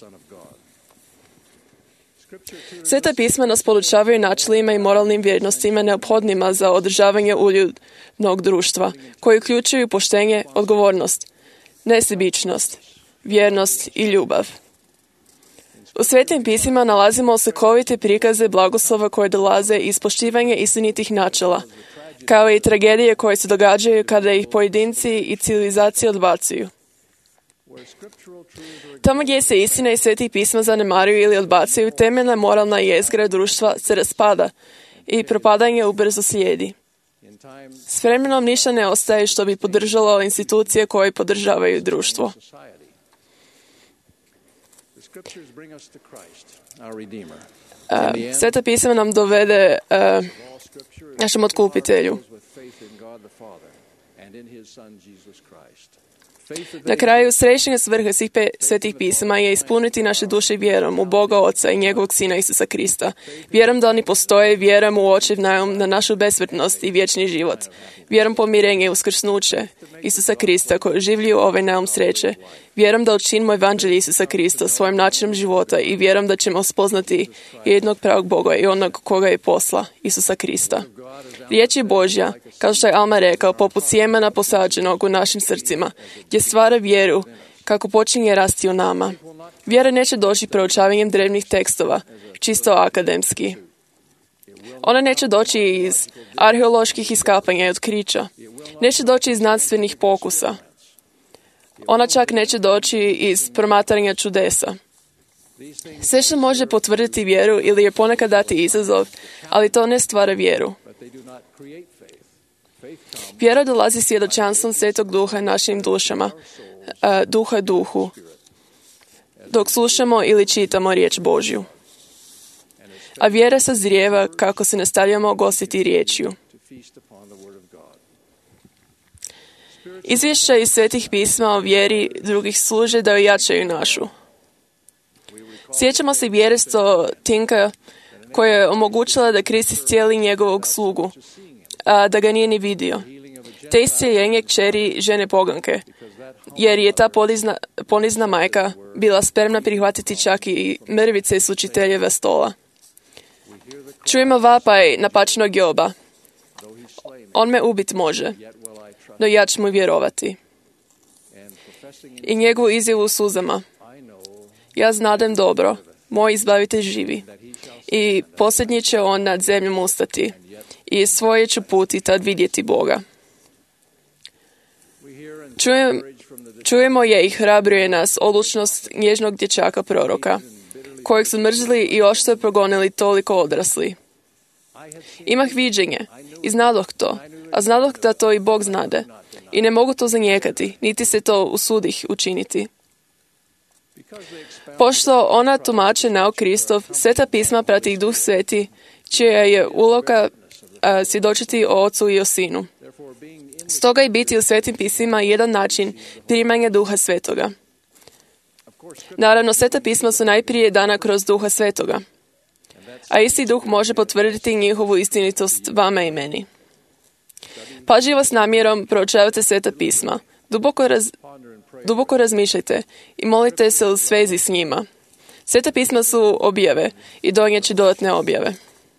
Sveta pisma nas podučavaju načelima i moralnim vrijednostima neophodnima za održavanje uljudnog društva, koji uključuju poštenje, odgovornost, nesebičnost, vjernost i ljubav. U svetim pismima nalazimo slikovite prikaze blagoslova koje dolaze iz poštivanja istinitih načela, kao i tragedije koje se događaju kada ih pojedinci i civilizacije odbacuju. Tamo gdje se istina i sveti pisma zanemaruju ili odbacuju, temeljna moralna jezgra društva se raspada i propadanje ubrzo slijedi. S vremenom ništa ne ostaje što bi podržalo institucije koje podržavaju društvo. Uh, sveta pisma nam dovede uh, našem otkupitelju. Na kraju, središnja svrha svih pe- svetih pisama je ispuniti naše duše vjerom u Boga Oca i njegovog Sina Isusa Krista. Vjerom da oni postoje, vjerom u očiv najom na našu besmrtnost i vječni život. Vjerom pomirenje i uskrsnuće Isusa Krista koji oživljuju ovaj najom sreće. Vjerom da učinimo evanđelje Isusa Krista svojim načinom života i vjerom da ćemo spoznati jednog pravog Boga i onog koga je posla, Isusa Krista. Riječ je Božja, kao što je Alma rekao, poput sjemena posađenog u našim srcima, gdje stvara vjeru kako počinje rasti u nama. Vjera neće doći proučavanjem drevnih tekstova, čisto akademski. Ona neće doći iz arheoloških iskapanja i otkrića. Neće doći iz znanstvenih pokusa. Ona čak neće doći iz promatranja čudesa. Sve što može potvrditi vjeru ili je ponekad dati izazov, ali to ne stvara vjeru. Vjera dolazi svjedočanstvom Svetog Duha našim dušama, duha duhu, dok slušamo ili čitamo riječ Božju. A vjera sazrijeva kako se nastavljamo gostiti riječju. Izvješća iz svetih pisma o vjeri drugih služe da ojačaju našu. Sjećamo se vjeresto Tinka koja je omogućila da Kristus cijeli njegovog slugu, a da ga nije ni vidio. Te iscijeljenje kćeri žene poganke, jer je ta ponizna, ponizna majka bila spremna prihvatiti čak i mrvice s učiteljeva stola. Čujemo vapaj napačnog Joba. On me ubit može, no ja ću mu vjerovati. I njegovu izjavu u suzama. Ja znadem dobro, moj izbavitelj živi. I posljednji će on nad zemljom ustati. I svoje ću puti tad vidjeti Boga. Čujem, čujemo je i hrabruje nas odlučnost nježnog dječaka proroka, kojeg su mrzili i oštro progonili toliko odrasli. Imah viđenje i znadoh to, a znadoh da to i Bog znade. I ne mogu to zanijekati, niti se to usudih učiniti. Pošto ona tumače nauk Kristov, Sveta pisma prati ih Duh Sveti, čija je uloga a, svjedočiti o Ocu i o Sinu. Stoga i biti u Svetim pismima jedan način primanja Duha Svetoga. Naravno, Sveta pisma su najprije dana kroz Duha Svetoga, a isti Duh može potvrditi njihovu istinitost vama i meni. Pažljivo s namjerom proučavajte Sveta pisma, duboko, raz, duboko razmišljajte i molite se u svezi s njima. Sveta pisma su objave i donijet će dodatne objave.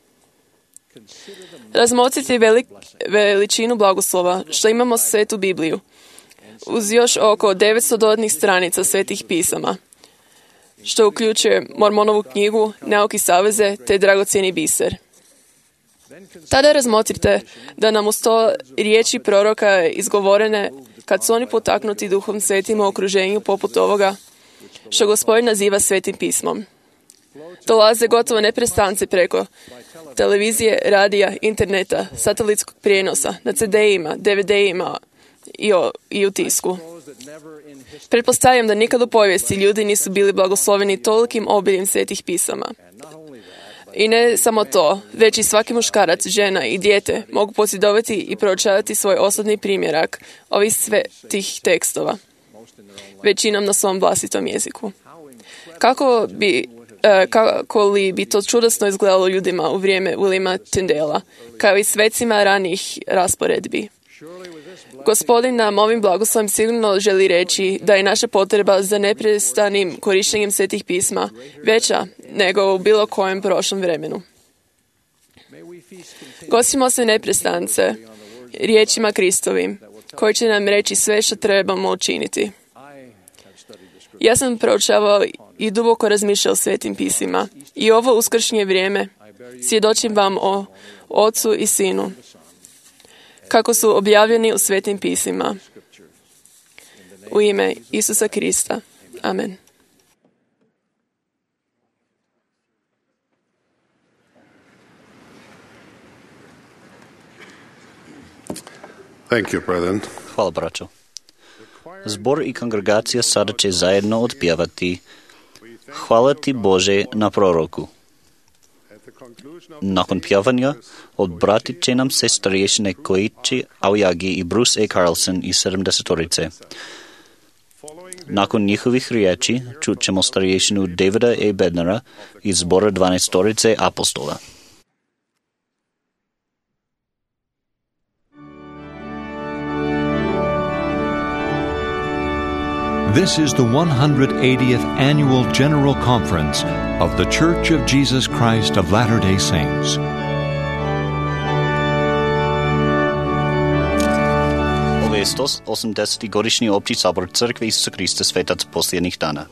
Razmotrite velik, veličinu blagoslova što imamo Svetu Bibliju, uz još oko devetsto dodatnih stranica Svetih pisama, što uključuje Mormonovu knjigu, Nauki saveze te dragocjeni biser. Tada razmotrite da nam uz to riječi proroka izgovorene kad su oni potaknuti Duhom Svetim u okruženju poput ovoga, što Gospodin naziva Svetim pismom. Dolaze gotovo neprestance preko televizije, radija, interneta, satelitskog prijenosa, na ce de-ima, de ve de-ima i, o, i u tisku. Pretpostavljam da nikad u povijesti ljudi nisu bili blagosloveni tolikim obiljem Svetih pisama. I ne samo to, već i svaki muškarac, žena i dijete mogu posjedovati i proučavati svoj osobni primjerak ovih svetih tekstova, većinom na svom vlastitom jeziku. Kako bi, e, kako li bi to čudesno izgledalo ljudima u vrijeme Williama Tyndala, kao i svecima ranih rasporedbi. Gospodin nam ovim blagoslovom sigurno želi reći da je naša potreba za neprestanim korištenjem Svetih pisma veća nego u bilo kojem prošlom vremenu. Gostimo se neprestance riječima Kristovim, koji će nam reći sve što trebamo učiniti. Ja sam proučavao i duboko razmišljao o Svetim pismima i ovo uskršnje vrijeme svjedočim vam o Ocu i Sinu, kako su objavljeni u Svetim pismima. U ime Isusa Krista. Amen. Thank you, brethren. Hvala, braćo. Zbor i kongregacija sada će zajedno otpjevati Hvala ti Bože na proroku. Nakon pjevanja odbratit će nam se starješine Koichi Aoyagi i Bruce A. Carlson iz sedamdesetorice. Nakon njihovih riječi čut ćemo starješinu Davida A. Bednara iz zbora dvanaestorice apostola. This is the one hundred eightieth Annual General Conference of The Church of Jesus Christ of Latter-day Saints. Ovo je sto osamdeseti godišnji opći sabor Crkve Isusa Krista svetac posljednjih dana.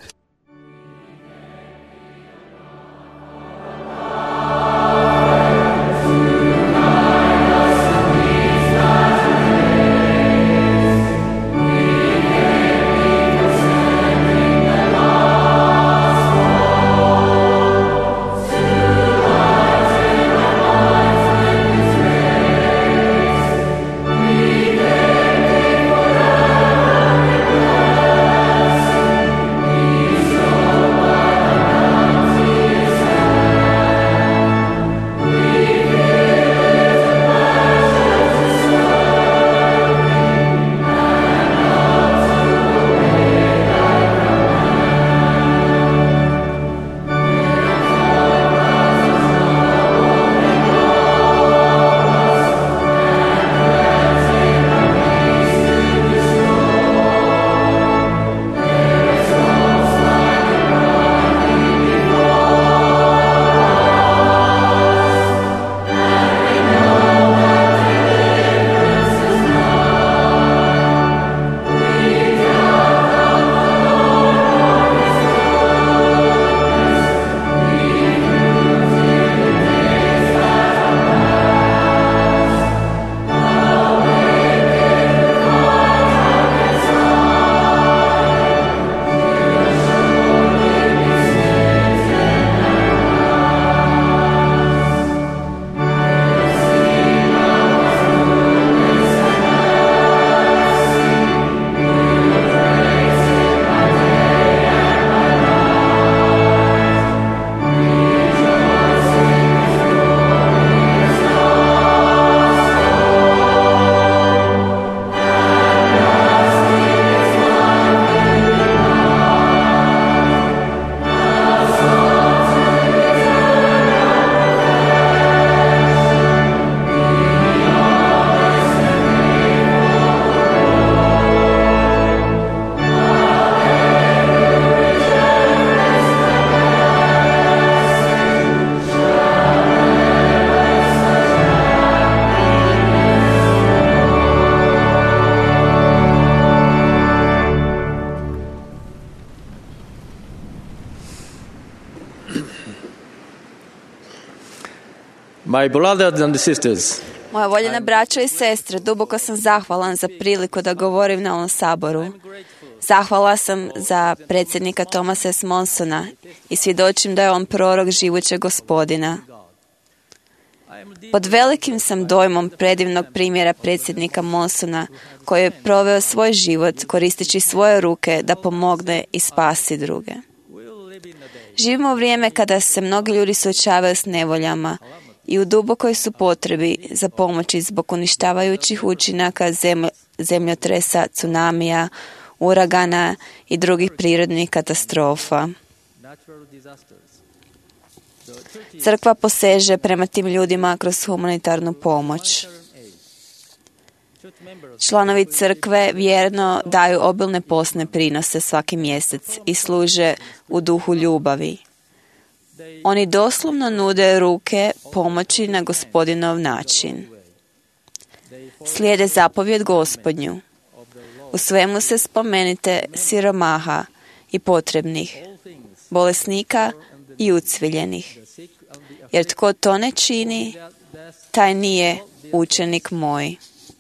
My brothers and sisters, moja voljena braćo i sestre, duboko sam zahvalan za priliku da govorim na ovom saboru. Zahvala sam za predsjednika Thomasa S. Monsona i svjedočim da je on prorok živućeg Gospodina. Pod velikim sam dojmom predivnog primjera predsjednika Monsona, koji je proveo svoj život koristeći svoje ruke da pomogne i spasi druge. Živimo u vrijeme kada se mnogi ljudi suočavaju s nevoljama i u dubokoj su potrebi za pomoći zbog uništavajućih učinaka zemlj, zemljotresa, tsunamija, uragana i drugih prirodnih katastrofa. Crkva poseže prema tim ljudima kroz humanitarnu pomoć. Članovi crkve vjerno daju obilne posne prinose svaki mjesec i služe u duhu ljubavi. Oni doslovno nude ruke pomoći na Gospodinov način. Slijede zapovjed Gospodnju. U svemu se spomenite siromaha i potrebnih, bolesnika i ucviljenih. Jer tko to ne čini, taj nije učenik moj.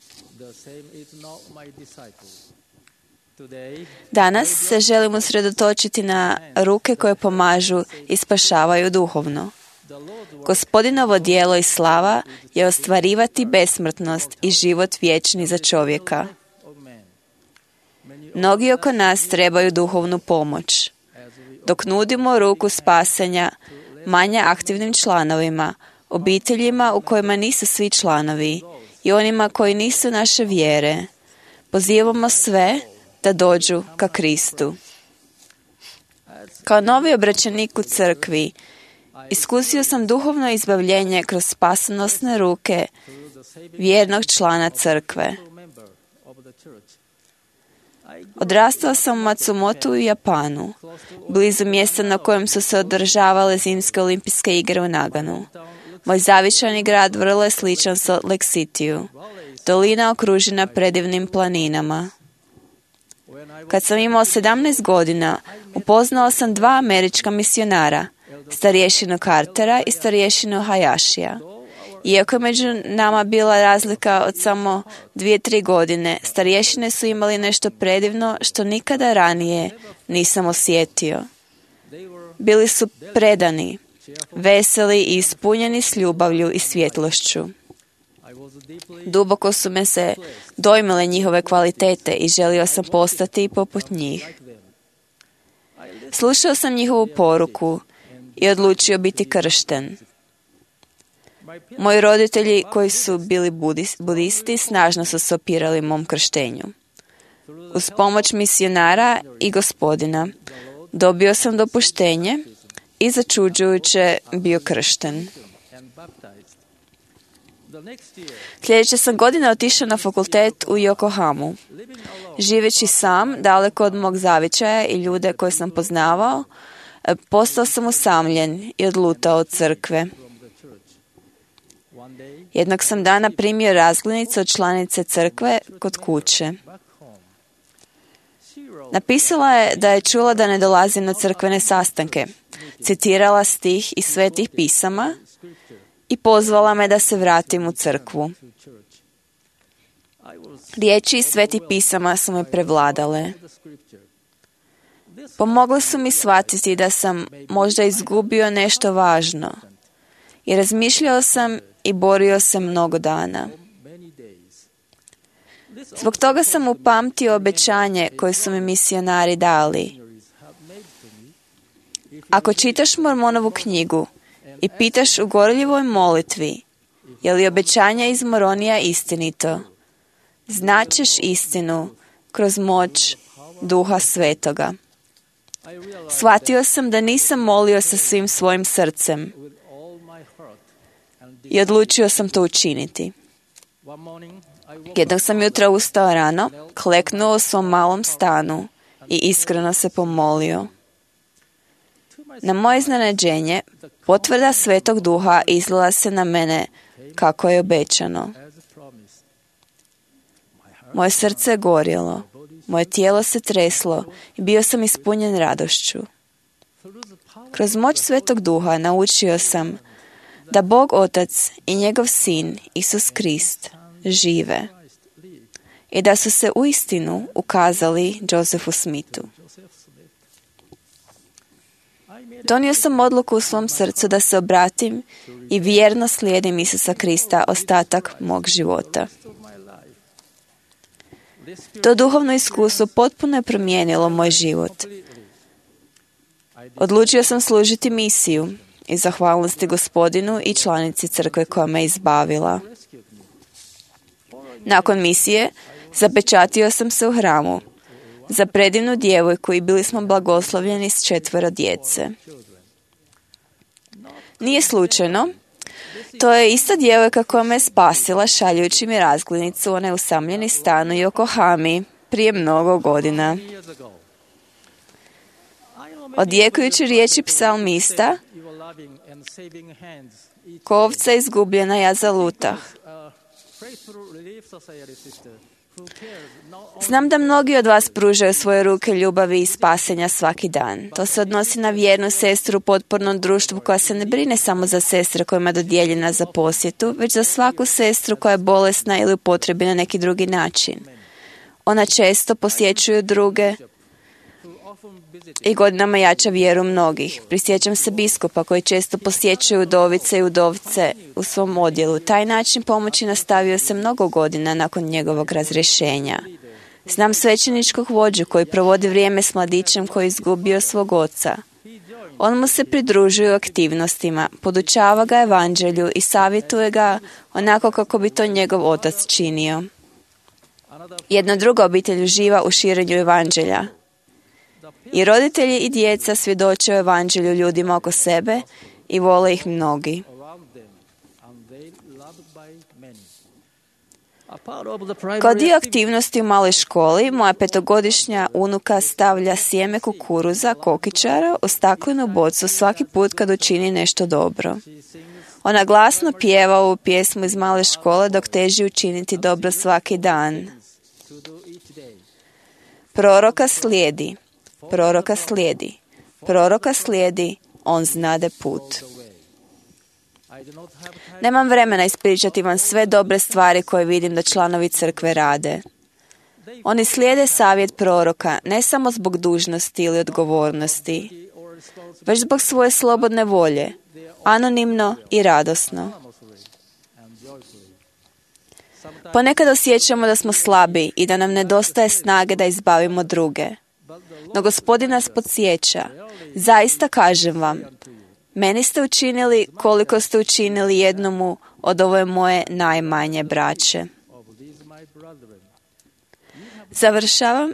Danas se želim usredotočiti na ruke koje pomažu i spašavaju duhovno. Gospodinovo djelo i slava je ostvarivati besmrtnost i život vječni za čovjeka. Mnogi oko nas trebaju duhovnu pomoć. Dok nudimo ruku spasenja manje aktivnim članovima, obiteljima u kojima nisu svi članovi i onima koji nisu naše vjere, pozivamo sve da dođu ka Kristu. Kao novi obraćenik u crkvi, iskusio sam duhovno izbavljenje kroz spasonosne ruke vjernog člana crkve. Odrastao sam u Matsumotu u Japanu, blizu mjesta na kojem su se održavale zimske olimpijske igre u Naganu. Moj zavičajni grad vrlo je sličan Salt Lake Cityu, dolina okružena predivnim planinama. Kad sam imao sedamnaest godina, upoznao sam dva američka misionara, starješinu Cartera i starješinu Hayashija. Iako je među nama bila razlika od samo dvije, tri godine, starješine su imali nešto predivno što nikada ranije nisam osjetio. Bili su predani, veseli i ispunjeni s ljubavlju i svjetlošću. Duboko su me se dojmile njihove kvalitete i želio sam postati poput njih. Slušao sam njihovu poruku i odlučio biti kršten. Moji roditelji, koji su bili budisti, snažno su se opirali mom krštenju. Uz pomoć misionara i Gospodina dobio sam dopuštenje i začuđujuće bio kršten. Sljedeće sam godine otišao na fakultet u Yokohamu. Živeći sam, daleko od mog zavičaja i ljude koje sam poznavao, postao sam usamljen i odlutao od crkve. Jednog sam dana primio razglednicu od članice crkve kod kuće. Napisala je da je čula da ne dolazim na crkvene sastanke, citirala stih iz svetih pisama i pozvala me da se vratim u crkvu. Riječi iz svetih pisama su me prevladale. Pomogle su mi shvatiti da sam možda izgubio nešto važno i razmišljao sam i borio se mnogo dana. Zbog toga sam upamtio obećanje koje su mi misionari dali. Ako čitaš Mormonovu knjigu i pitaš u gorljivoj molitvi, je li obećanje iz Moronija istinito, značeš istinu kroz moć Duha Svetoga. Shvatio sam da nisam molio sa svim svojim srcem i odlučio sam to učiniti. Jednog sam jutra ustao rano, kleknuo u svom malom stanu i iskreno se pomolio. Na moje iznenađenje, potvrda Svetog Duha izlila se na mene kako je obećano. Moje srce je gorjelo, moje tijelo se treslo i bio sam ispunjen radošću. Kroz moć Svetog Duha naučio sam da Bog Otac i njegov Sin, Isus Krist, žive i da su se uistinu ukazali Josefu Smithu. Donio sam odluku u svom srcu da se obratim i vjerno slijedim Isusa Krista ostatak mog života. To duhovno iskustvo potpuno je promijenilo moj život. Odlučio sam služiti misiju i zahvalnosti Gospodinu i članici crkve koja me izbavila. Nakon misije zapečatio sam se u hramu za predivnu djevojku i bili smo blagoslovljeni s četvero djece. Nije slučajno, to je ista djevojka koja me spasila šaljujući mi razglednicu u onaj usamljeni stan u Yokohami prije mnogo godina. Odjekujući riječi psalmista, ko ovca izgubljena ja zalutah. Znam da mnogi od vas pružaju svoje ruke ljubavi i spasenja svaki dan. To se odnosi na vjernu sestru u potpornom društvu koja se ne brine samo za sestre kojima je dodijeljena za posjetu, već za svaku sestru koja je bolesna ili u potrebi na neki drugi način. Ona često posjećuju druge i godinama jača vjeru mnogih. Prisjećam se biskupa koji često posjećuju udovice i udovce u svom odjelu. Taj način pomoći nastavio se mnogo godina nakon njegovog razrješenja. Znam svećeničkog vođu koji provodi vrijeme s mladićem koji je izgubio svog oca. On mu se pridružuje u aktivnostima, podučava ga evanđelju i savjetuje ga onako kako bi to njegov otac činio. Jedna druga obitelj uživa u širenju evanđelja. I roditelji i djeca svjedoče o evanđelju ljudima oko sebe i vole ih mnogi. Kao dio aktivnosti u maloj školi, moja petogodišnja unuka stavlja sjeme kukuruza, kokičara u staklenu bocu svaki put kad učini nešto dobro. Ona glasno pjeva ovu pjesmu iz male škole dok teži učiniti dobro svaki dan. Proroka slijedi. Proroka slijedi. Proroka slijedi, on znade put. Nemam vremena ispričati vam sve dobre stvari koje vidim da članovi crkve rade. Oni slijede savjet proroka ne samo zbog dužnosti ili odgovornosti, već zbog svoje slobodne volje, anonimno i radosno. Ponekad osjećamo da smo slabi i da nam nedostaje snage da izbavimo druge. No Gospodin nas podsjeća, zaista kažem vam, meni ste učinili koliko ste učinili jednomu od ove moje najmanje braće. Završavam,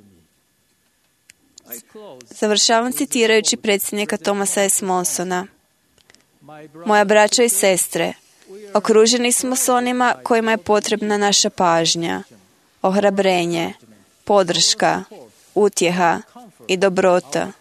završavam citirajući predsjednika Thomasa S. Monsona. Moja braća i sestre, okruženi smo s onima kojima je potrebna naša pažnja, ohrabrenje, podrška, utjeha i dobrota.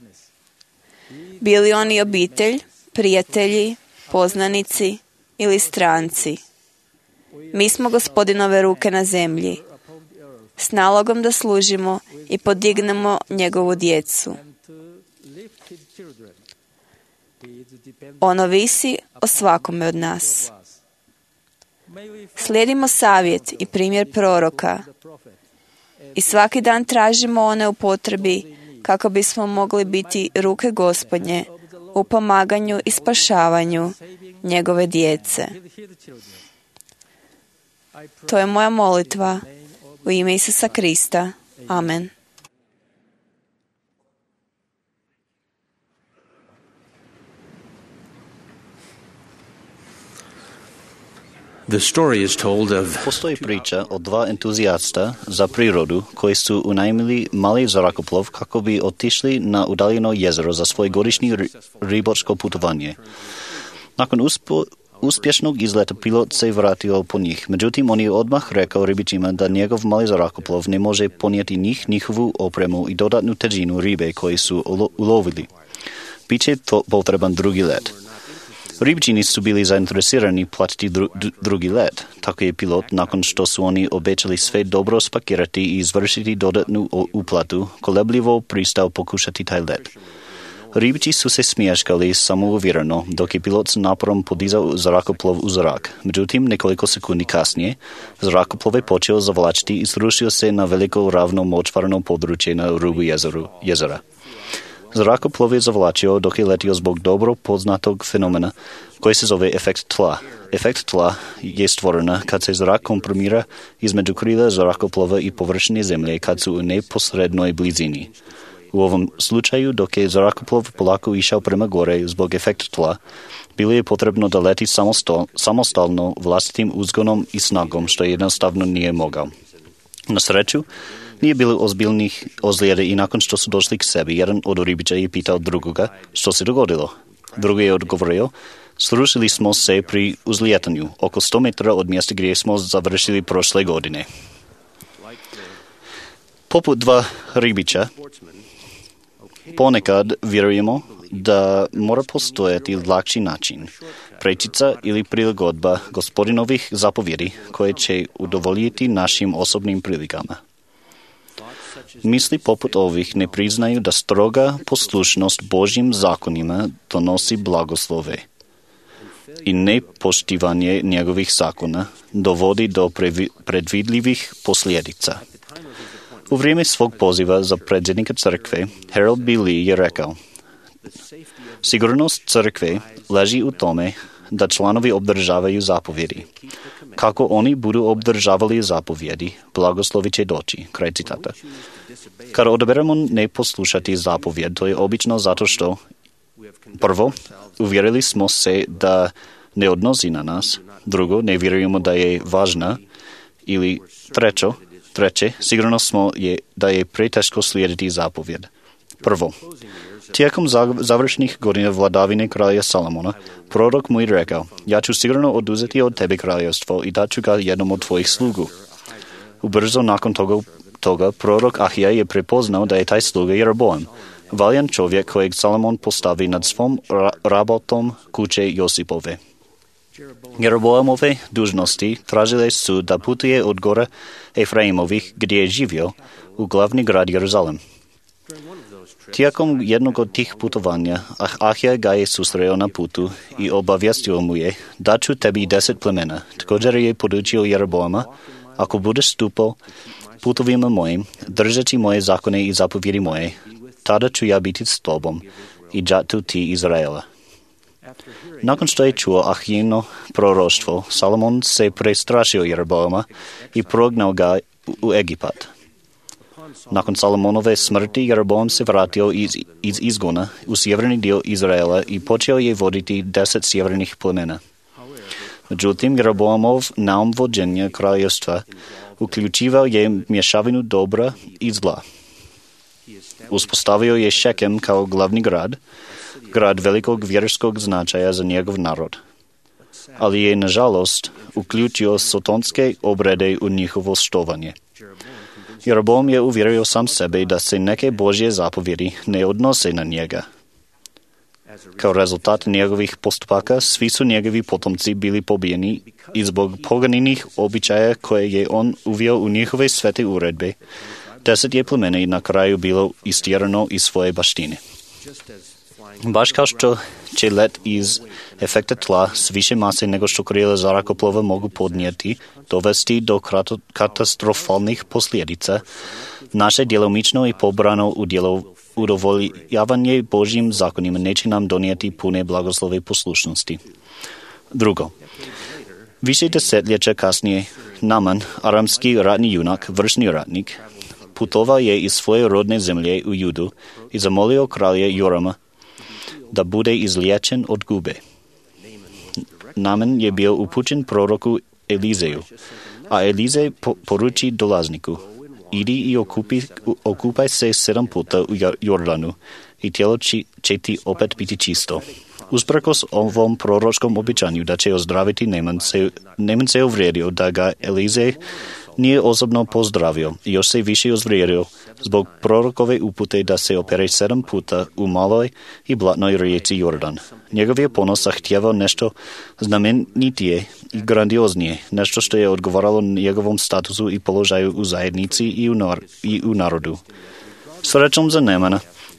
Bili oni obitelj, prijatelji, poznanici ili stranci. Mi smo Gospodinove ruke na zemlji, s nalogom da služimo i podignemo njegovu djecu. Ono visi o svakome od nas. Slijedimo savjet i primjer proroka i svaki dan tražimo one u potrebi kako bismo mogli biti ruke Gospodnje u pomaganju i spašavanju njegove djece. To je moja molitva u ime Isusa Krista. Amen. The story is told of... Postoji priča o dva entuzijasta za prirodu koji su unajmili mali zrakoplov kako bi otišli na udaljeno jezero za svoje godišnje ribarsko putovanje. Nakon uspo, uspješnog izleta pilot se vratio po njih. Međutim, on je odmah rekao ribičima da njegov mali zrakoplov ne može ponijeti njih, njihovu opremu i dodatnu težinu ribe koji su ulovili. Biće to potreban drugi let. Ribiči nisu bili zainteresirani platiti dru, drugi let. Tako je pilot, nakon što su oni obećali sve dobro spakirati i izvršiti dodatnu uplatu, kolebljivo pristao pokušati taj let. Рибчи su se smješkali samouvjereno, dok je pilot s naporom podizao zrakoplov u zrak. Međutim, nekoliko sekundi kasnije, zrakoplov je počeo zavlačiti i srušio se na veliko ravno močvarno područje na rubu jezeru, jezera. Zrakoplov je zavlačio dok je letio zbog dobro poznatog fenomena koji se zove efekt tla. Efekt tla je stvorena kad se zrak komprimira između krila zrakoplova i površine zemlje kad su u neposrednoj blizini. U ovom slučaju, dok je zrakoplov polako išao prema gore zbog efekta tla, bilo je potrebno da leti samostal, samostalno vlastitim uzgonom i snagom, što jednostavno nije mogao. Na sreću, nije bilo ozbiljnih ozljede i nakon što su došli k sebi, jedan od ribiča je pitao drugoga što se dogodilo. Drugi je odgovorio, srušili smo se pri uzlijetanju, oko sto metara od mjesta gdje smo završili prošle godine. Poput dva ribiča, ponekad vjerujemo da mora postojati lakši način, prečica ili prilagodba gospodinovih zapovjedi koje će udovoljiti našim osobnim prilikama. Misli poput ovih ne priznaju da stroga poslušnost Božjim zakonima donosi blagoslove i nepoštivanje njegovih zakona dovodi do predvidljivih posljedica. U vrijeme svog poziva za predsjednika crkve, Harold B. Lee je rekao: sigurnost crkve leži u tome da članovi obdržavaju zapovjedi. Kako oni budu obdržavali zapovjedi, blagoslovi će doći. Kraj citata. Kada odaberemo ne poslušati zapovjed, to je obično zato što prvo, uvjerili smo se da ne odnosi na nas, drugo, ne vjerujemo da je važna, ili trećo, treće, sigurno smo je da je preteško slijediti zapovjed. Prvo, tijekom završnih godina vladavine kralja Salomona, prorok mu je rekao: ja ću sigurno oduzeti od tebe kraljevstvo i daću ga jednom od tvojih slugu. Ubrzo nakon toga, toga prorok Ahija je prepoznao da je taj sluga Jeroboam, valjan čovjek kojeg Salomon postavi nad svom ra- rabotom kuće Josipove. Jeroboamove dužnosti tražile su da putuje od gora Efraimovih, gdje je živio, u glavni grad Jeruzalem. Tijekom jednog od tih putovanja Ahija ga je susreo na putu i obavijestio mu je: daću tebi deset plemena. Također je podučio Jeroboama: ako budeš stupao putovima mojim, držeći moje zakone i zapovjedi moje, tada ću ja biti s tobom i džatu ti Izraela. Nakon što je čuo Ahijino proroštvo, Salomon se prestrašio Jeroboama i prognao ga u Egipat. Nakon Salomonove smrti, Jeroboam se vratio iz, iz izgona u sjeverni dio Izraela i počeo je voditi deset sjevernih plemena. Međutim, Jeroboamov naum vođenja kraljevstva uključivao je mješavinu dobra i zla. Uspostavio je Šekem kao glavni grad, grad velikog vjerskog značaja za njegov narod. Ali je, nažalost, uključio sotonske obrede u njihovo štovanje. Jeroboam je uvjerio sam sebe da se neke Božje zapovjedi ne odnose na njega. Kao rezultat njegovih postupaka, svi su njegovi potomci bili pobijeni i zbog poganinih običaja koje je on uvio u njihove svete uredbe, deset je plemena i na kraju bilo istjerano iz svoje baštine. Baš kao što će let iz efekta tla s više mase nego što krila zrakoplova mogu podnijeti dovesti do katastrofalnih posljedica, naše djelomično i pobrano udovoljavanje Božjim zakonima neće nam donijeti pune blagoslove poslušnosti. Drugo, više desetljeća kasnije, Naman, aramski ratni junak, vršni ratnik, putovao je iz svoje rodne zemlje u Judu i zamolio kralja Jorama da bude izliječen od gube. Naman je bio upućen proroku Elizeju, a Elizej po- poruči dolazniku: idi i okupi, okupaj se sedam puta u Jordanu i tijelo či, će ti opet biti čisto. Usprkos ovom proročkom običanju da će ozdraviti Naman se, Naman se uvrijedio da ga Elizej nije osobno pozdravio i još se više ozvrijedio zbog prorokove upute da se opere sedam puta u maloj i blatnoj rijeci Jordan. Njegov je ponos zahtijevao nešto znamenitije i grandioznije, nešto što je odgovaralo njegovom statusu i položaju u zajednici i u, nar- i u narodu. Srećom za Namana,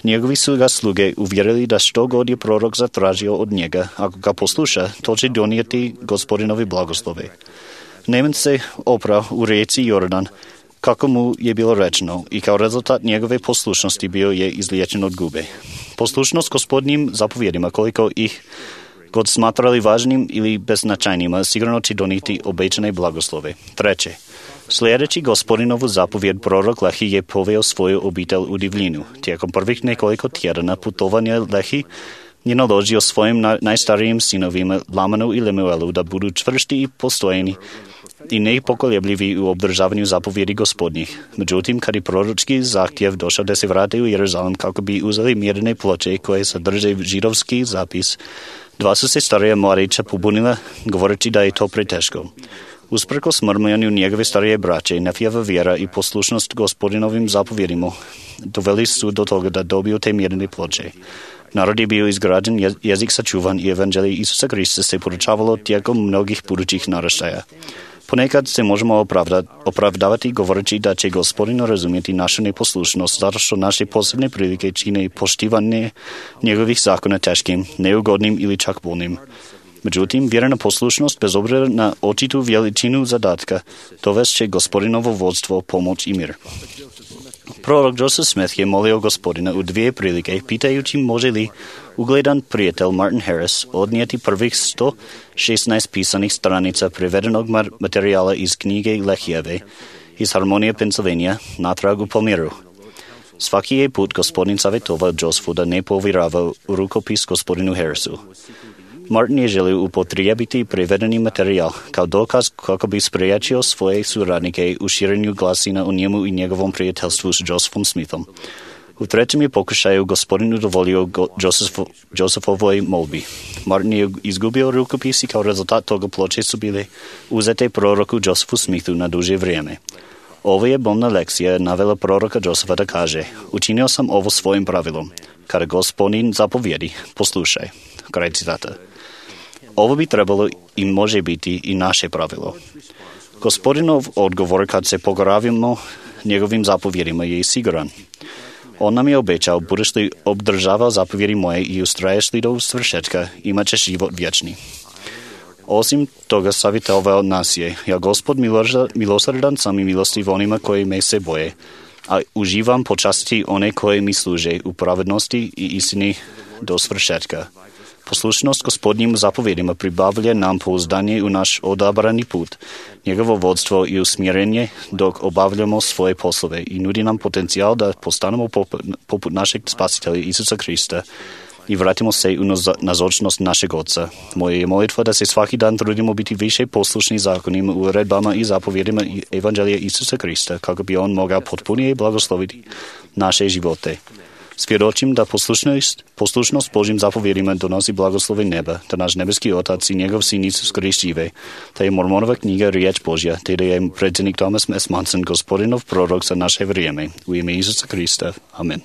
Njegovi su ga sluge uvjerili da što god je prorok zatražio od njega, ako ga posluša, to će donijeti Gospodinovi blagoslove. Neman se oprao u rijeci Jordan, kako mu je bilo rečeno, i kao rezultat njegove poslušnosti bio je izliječen od gube. Poslušnost Gospodnjim zapovjedima, koliko ih god smatrali važnim ili beznačajnima, sigurno će donijeti obećane blagoslove. Treće, sljedeći Gospodinovu zapovjed, prorok Lehi je poveo svoju obitelj u divljinu. Tijekom prvih nekoliko tjedana putovanja Lehi je naložio svojim na, najstarijim sinovima Lamanu i Lemuelu da budu čvrsti i postojeni i nepokolebljivi u obdržavanju zapovjedi Gospodnjih. Međutim, kad je proročki zahtjev došao da se vrate u Jeruzalem kako bi uzeli mjerene ploče koje sadrže židovski zapis, dva su se starija mladića pobunila, govoreći da je to preteško. Usprkos mrmljanju njegove starije braće, Nefijeva vjera i poslušnost Gospodinovim zapovjedima doveli su do toga da dobiju te mjerene ploče. Narod je bio izgrađen, jezik sačuvan i evanđelje Isusa Krista se poručavalo tijekom mnogih budućih naraštaja. Ponekad se možemo opravda, opravdavati govoreći da će Gospodin razumjeti našu neposlušnost, zato što naše posebne prilike čine poštivanje njegovih zakona teškim, neugodnim ili čak bolnim. Međutim, vjerna poslušnost, bez obzira na očitu veličinu zadatka, dovest će Gospodinovo vodstvo, pomoć i mir. Prorok Joseph Smith je molio Gospodina u dvije prilike, pitajući može li ugledan prijatelj Martin Harris odnijeti prvih sto šesnaest pisanih stranica prevedenog materijala iz knjige Lehijeve iz Harmonije, Pennsylvania, natrag u Palmiru. Svaki je put Gospodin savjetovao Josephu da ne povjerava rukopis Gospodinu Harrisu. Martin je želio upotrijebiti prevedeni materijal kao dokaz kako bi spriječio svoje suradnike u širenju glasina o njemu i njegovom prijateljstvu s Josephom Smithom. U trećem je pokušaju Gospodin udovolio Josepho, Josephovoj molbi. Martin je izgubio rukopis i kao rezultat toga ploče su bile uzete proroku Josephu Smithu na duže vrijeme. Ovo je bolna lekcija navela proroka Josepha da kaže: učinio sam ovo svojim pravilom. Kada Gospodin zapovjedi, poslušaj. Kraj citata. Ovo bi trebalo i može biti i naše pravilo. Gospodinov odgovor kad se pokoravimo njegovim zapovjedima je siguran. On nam je obećao, budeš li obdržavao zapovjedi moje i ustraješ li do svršetka, imat ćeš život vječni. Osim toga savjetovao nas je: ja Gospod milosrdan sam i milostiv onima koji me se boje, a uživam počastiti one koje mi služe u pravednosti i istini do svršetka. Poslušnost Gospodnjim zapovjedima pribavlja nam pouzdanje u naš odabrani put, njegovo vodstvo i usmjerenje dok obavljamo svoje poslove i nudi nam potencijal da postanemo poput, poput našeg spasitelja Isusa Krista i vratimo se u nazočnost našeg Oca. Moje je molitva da se svaki dan trudimo biti više poslušni zakonima, uredbama i zapovjedima evanđelja Isusa Krista, kako bi on mogao potpunije blagosloviti naše živote. Svjedočim da poslušnost, poslušnost Božim zapovjedima donosi blagoslove neba, da naš nebeski Otac i njegov sin Isus Krist žive, da je Mormonova knjiga riječ Božja, te da je predsjednik Thomas S. Monson Gospodinov prorok za naše vrijeme. U ime Isusa Krista. Amen.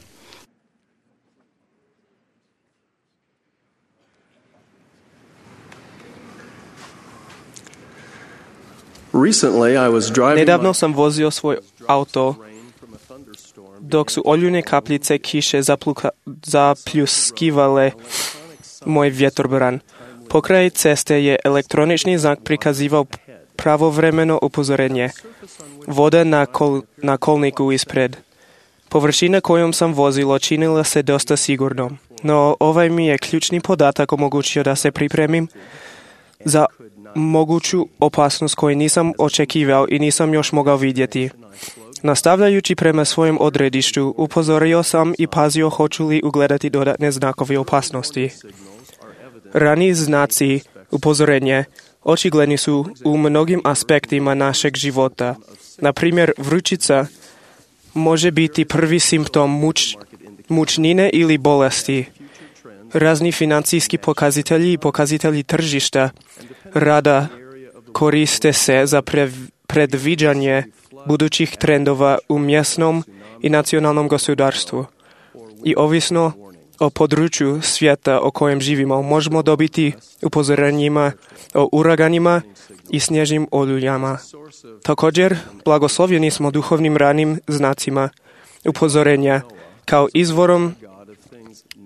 Nedavno sam vozio svoj auto dok su oljune kapljice kiše zapluka, zapljuskivale moj vjetrobran. Pokraj ceste je elektronični znak prikazivao pravovremeno upozorenje. Voda na, kol, na kolniku ispred. Površina kojom sam vozilo činila se dosta sigurno, no ovaj mi je ključni podatak omogućio da se pripremim za moguću opasnost koju nisam očekivao i nisam još mogao vidjeti. Nastavljajući prema svojem odredištu, upozorio sam i pazio hoću li ugledati dodatne znakove opasnosti. Rani znaci upozorenje očigledni su u mnogim aspektima našeg života. Na primjer, vrućica može biti prvi simptom muč, mučnine ili bolesti. Razni financijski pokazatelji i pokazatelji tržišta rada koriste se za pre, predviđanje budućih trendova u mjesnom i nacionalnom gospodarstvu. I ovisno o području svijeta o kojem živimo, možemo dobiti upozorenjima o uraganima i snježnim olujama. Također, blagoslovljeni smo duhovnim ranim znacima upozorenja kao izvorom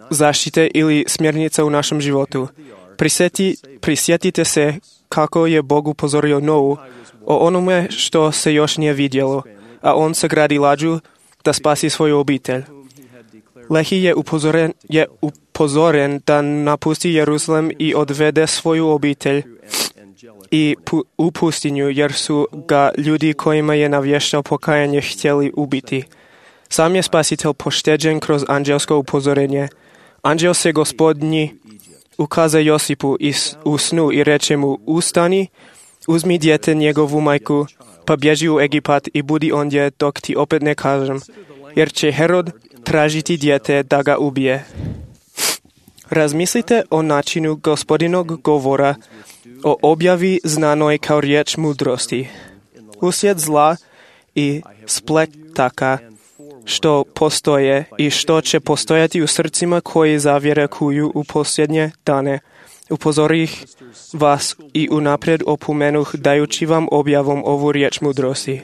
zaštite ili smjernica u našem životu. Prisjeti, prisjetite se kako je Bog upozorio Novu o onome što se još nije vidjelo, a on sagradi lađu da spasi svoju obitelj. Lehi je upozoren, je upozoren da napusti Jerusalem i odvede svoju obitelj i pu, u pustinju, jer su ga ljudi kojima je navještao pokajanje htjeli ubiti. Sam je spasitelj pošteđen kroz anđelsko upozorenje. Anđel se Gospodnji ukaza Josipu u snu i reče mu: ustani, uzmi dijete njegovu majku, pa bježi u Egipat i budi ondje dok ti opet ne kažem, jer će Herod tražiti dijete da ga ubije. Razmislite o načinu Gospodinog govora, o objavi znanoj kao riječ mudrosti. Uslijed zla i spletaka što postoje i što će postojati u srcima koji zavjerekuju u posljednje dane, upozorih vas i unaprijed opomenuh dajući vam objavom ovu riječ mudrosti.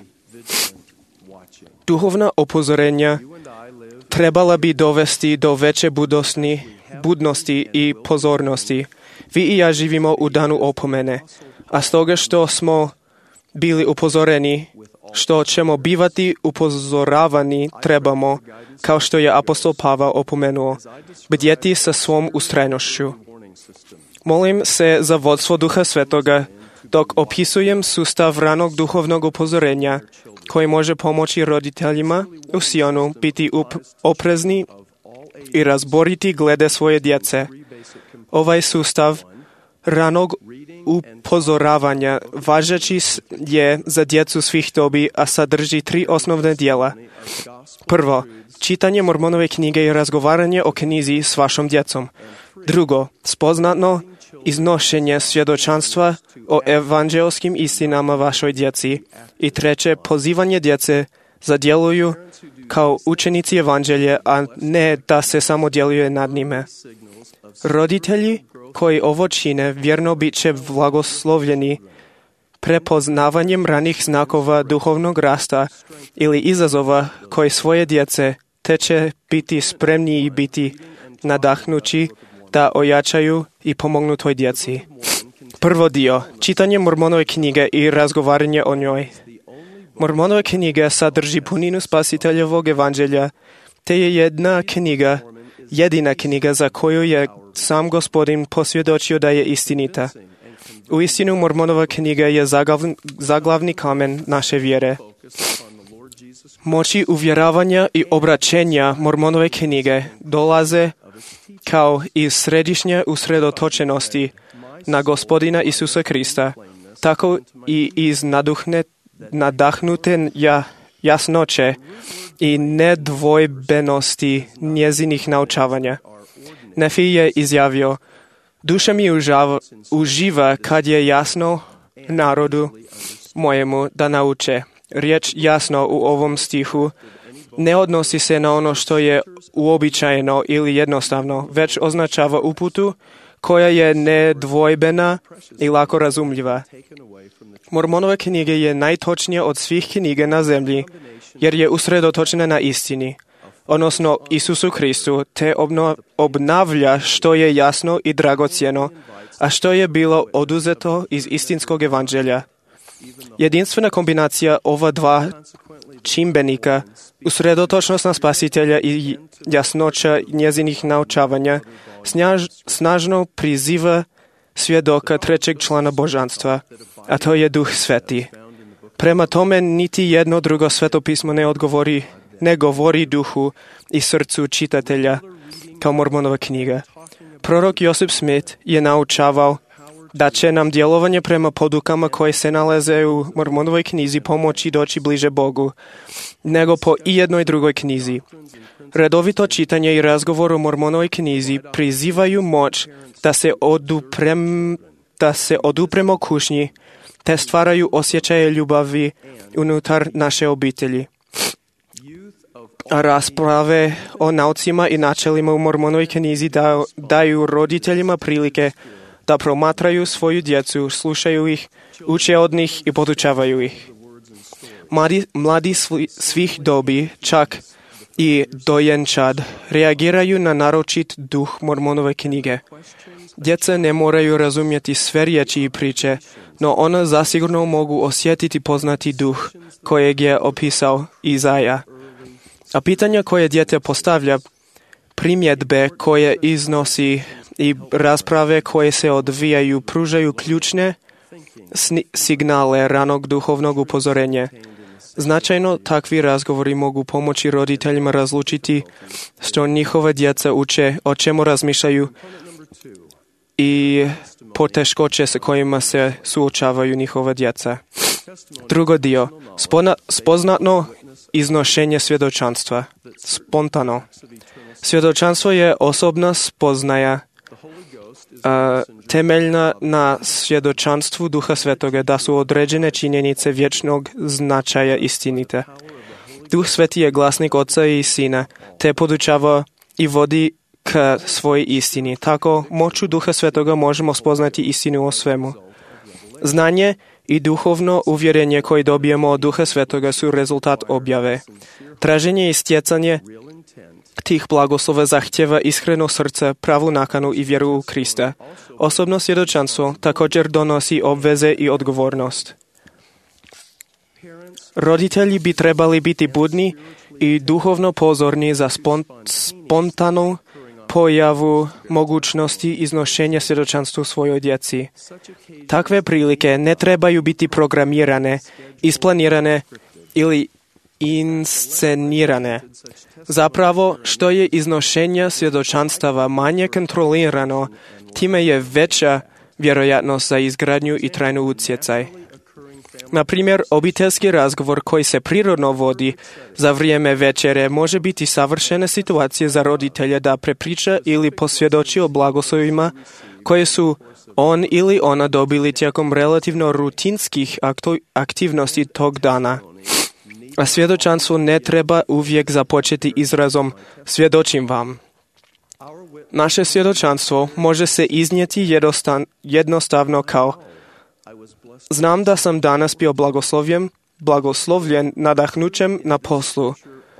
Duhovna upozorenja trebala bi dovesti do veće budosni, budnosti i pozornosti. Vi i ja živimo u danu opomene, a stoga što smo bili upozoreni, što ćemo bivati upozoravani, trebamo, kao što je apostol Pavao opomenuo, bdjeti sa svom ustrajnošću. Molim se za vodstvo Duha Svetoga, dok opisujem sustav ranog duhovnog upozorenja, koji može pomoći roditeljima u Sionu biti up, oprezni i razboriti glede svoje djece. Ovaj sustav ranog upozoravanja važeći je za djecu svih dobi, a sadrži tri osnovne dijela. Prvo, čitanje Mormonove knjige i razgovaranje o knjizi s vašom djecom. Drugo, spoznatno iznošenje svjedočanstva o evanđelskim istinama vašoj djeci. I treće, pozivanje djece da djeluju kao učenici evanđelje, a ne da se samo djeluje nad njime. Roditelji koji ovo čine vjerno bit će blagoslovljeni prepoznavanjem ranih znakova duhovnog rasta ili izazova koji svoje djece, te će biti spremni i biti nadahnući da ojačaju i pomognu toj djeci. Prvo dio, čitanje Mormonove knjige i razgovaranje o njoj. Mormonove knjige sadrži puninu spasiteljevog evanđelja, te je jedna knjiga, jedina knjiga za koju je sam Gospodin posvjedočio da je istinita. U istinu Mormonova knjiga je zaglavni, zaglavni kamen naše vjere. Moći uvjeravanja i obraćenja Mormonove knjige dolaze kao iz središnje usredotočenosti na Gospodina Isusa Krista, tako i iz naduhne, nadahnute ja, jasnoće i nedvojbenosti njezinih naučavanja. Nefi je izjavio: duša mi užava, uživa kad je jasno narodu mojemu da nauče. Riječ jasno u ovom stihu ne odnosi se na ono što je uobičajeno ili jednostavno, već označava uputu koja je nedvojbena i lako razumljiva. Mormonova knjiga je najtočnija od svih knjiga na zemlji, jer je usredotočena na istini, odnosno Isusu Kristu, te obno, obnavlja što je jasno i dragocjeno, a što je bilo oduzeto iz istinskog evanđelja. Jedinstvena kombinacija ova dva čimbenika, usredotočnost na spasitelja i jasnoća njezinih naučavanja, snjaž, snažno priziva svjedoka trećeg člana božanstva, a to je Duh Sveti. Prema tome, niti jedno drugo svetopismo ne odgovori, ne govori duhu i srcu čitatelja kao Mormonova knjiga. Prorok Josip Smith je naučavao da će nam djelovanje prema podukama koje se nalaze u Mormonovoj knjizi pomoći doći bliže Bogu, nego po i jednoj drugoj knjizi. Redovito čitanje i razgovor o Mormonovoj knjizi prizivaju moć da se, oduprem, da se odupremo kušnji, te stvaraju osjećaje ljubavi unutar naše obitelji. A rasprave o naucima i načelima u Mormonovoj knjizi daju, daju roditeljima prilike da promatraju svoju djecu, slušaju ih, uče od njih i podučavaju ih. Mladi, mladi svih dobi, čak i dojenčad reagiraju na naročit duh Mormonove knjige. Djeca ne moraju razumjeti sve riječi i priče, no ona zasigurno mogu osjetiti poznati duh kojeg je opisao Izaja. A pitanja koje dijete postavlja, primjedbe koje iznosi i rasprave koje se odvijaju pružaju ključne signale ranog duhovnog upozorenja. Značajno takvi razgovori mogu pomoći roditeljima razlučiti što njihova djeca uče, o čemu razmišljaju i poteškoće s kojima se suočavaju njihova djeca. Drugo dio, spona, spoznatno iznošenje svjedočanstva. Spontano. Svjedočanstvo je osobna spoznaja a, temeljna na svjedočanstvu Duha Svetoga da su određene činjenice vječnog značaja istinite. Duh Sveti je glasnik Oca i Sina, te podučava i vodi k svojoj istini. Tako, moću Duha Svetoga možemo spoznati istinu o svemu. Znanje i duhovno uvjerenje koje dobijemo od Duha Svetoga su rezultat objave. Traženje i stjecanje tih blagoslova zahtjeva iskreno srce, pravu nakanu i vjeru u Krista. Osobno svjedočanstvo također donosi obveze i odgovornost. Roditelji bi trebali biti budni i duhovno pozorni za spont, spontanu pojavu mogućnosti iznošenja svjedočanstvu svojoj djeci. Takve prilike ne trebaju biti programirane, isplanirane ili inscenirane. Zapravo, što je iznošenje svjedočanstava manje kontrolirano, time je veća vjerojatnost za izgradnju i trajnu utjecaj. Na primjer, obiteljski razgovor koji se prirodno vodi za vrijeme večere može biti savršena situacija za roditelje da prepriča ili posvjedoči o blagoslovima koje su on ili ona dobili tijekom relativno rutinskih aktivnosti tog dana. A svjedočanstvo ne treba uvijek započeti izrazom svjedočim vam. Naše svjedočanstvo može se iznijeti jednostavno kao znam da sam danas bio blagoslovljen, blagoslovljen nadahnućem na poslu.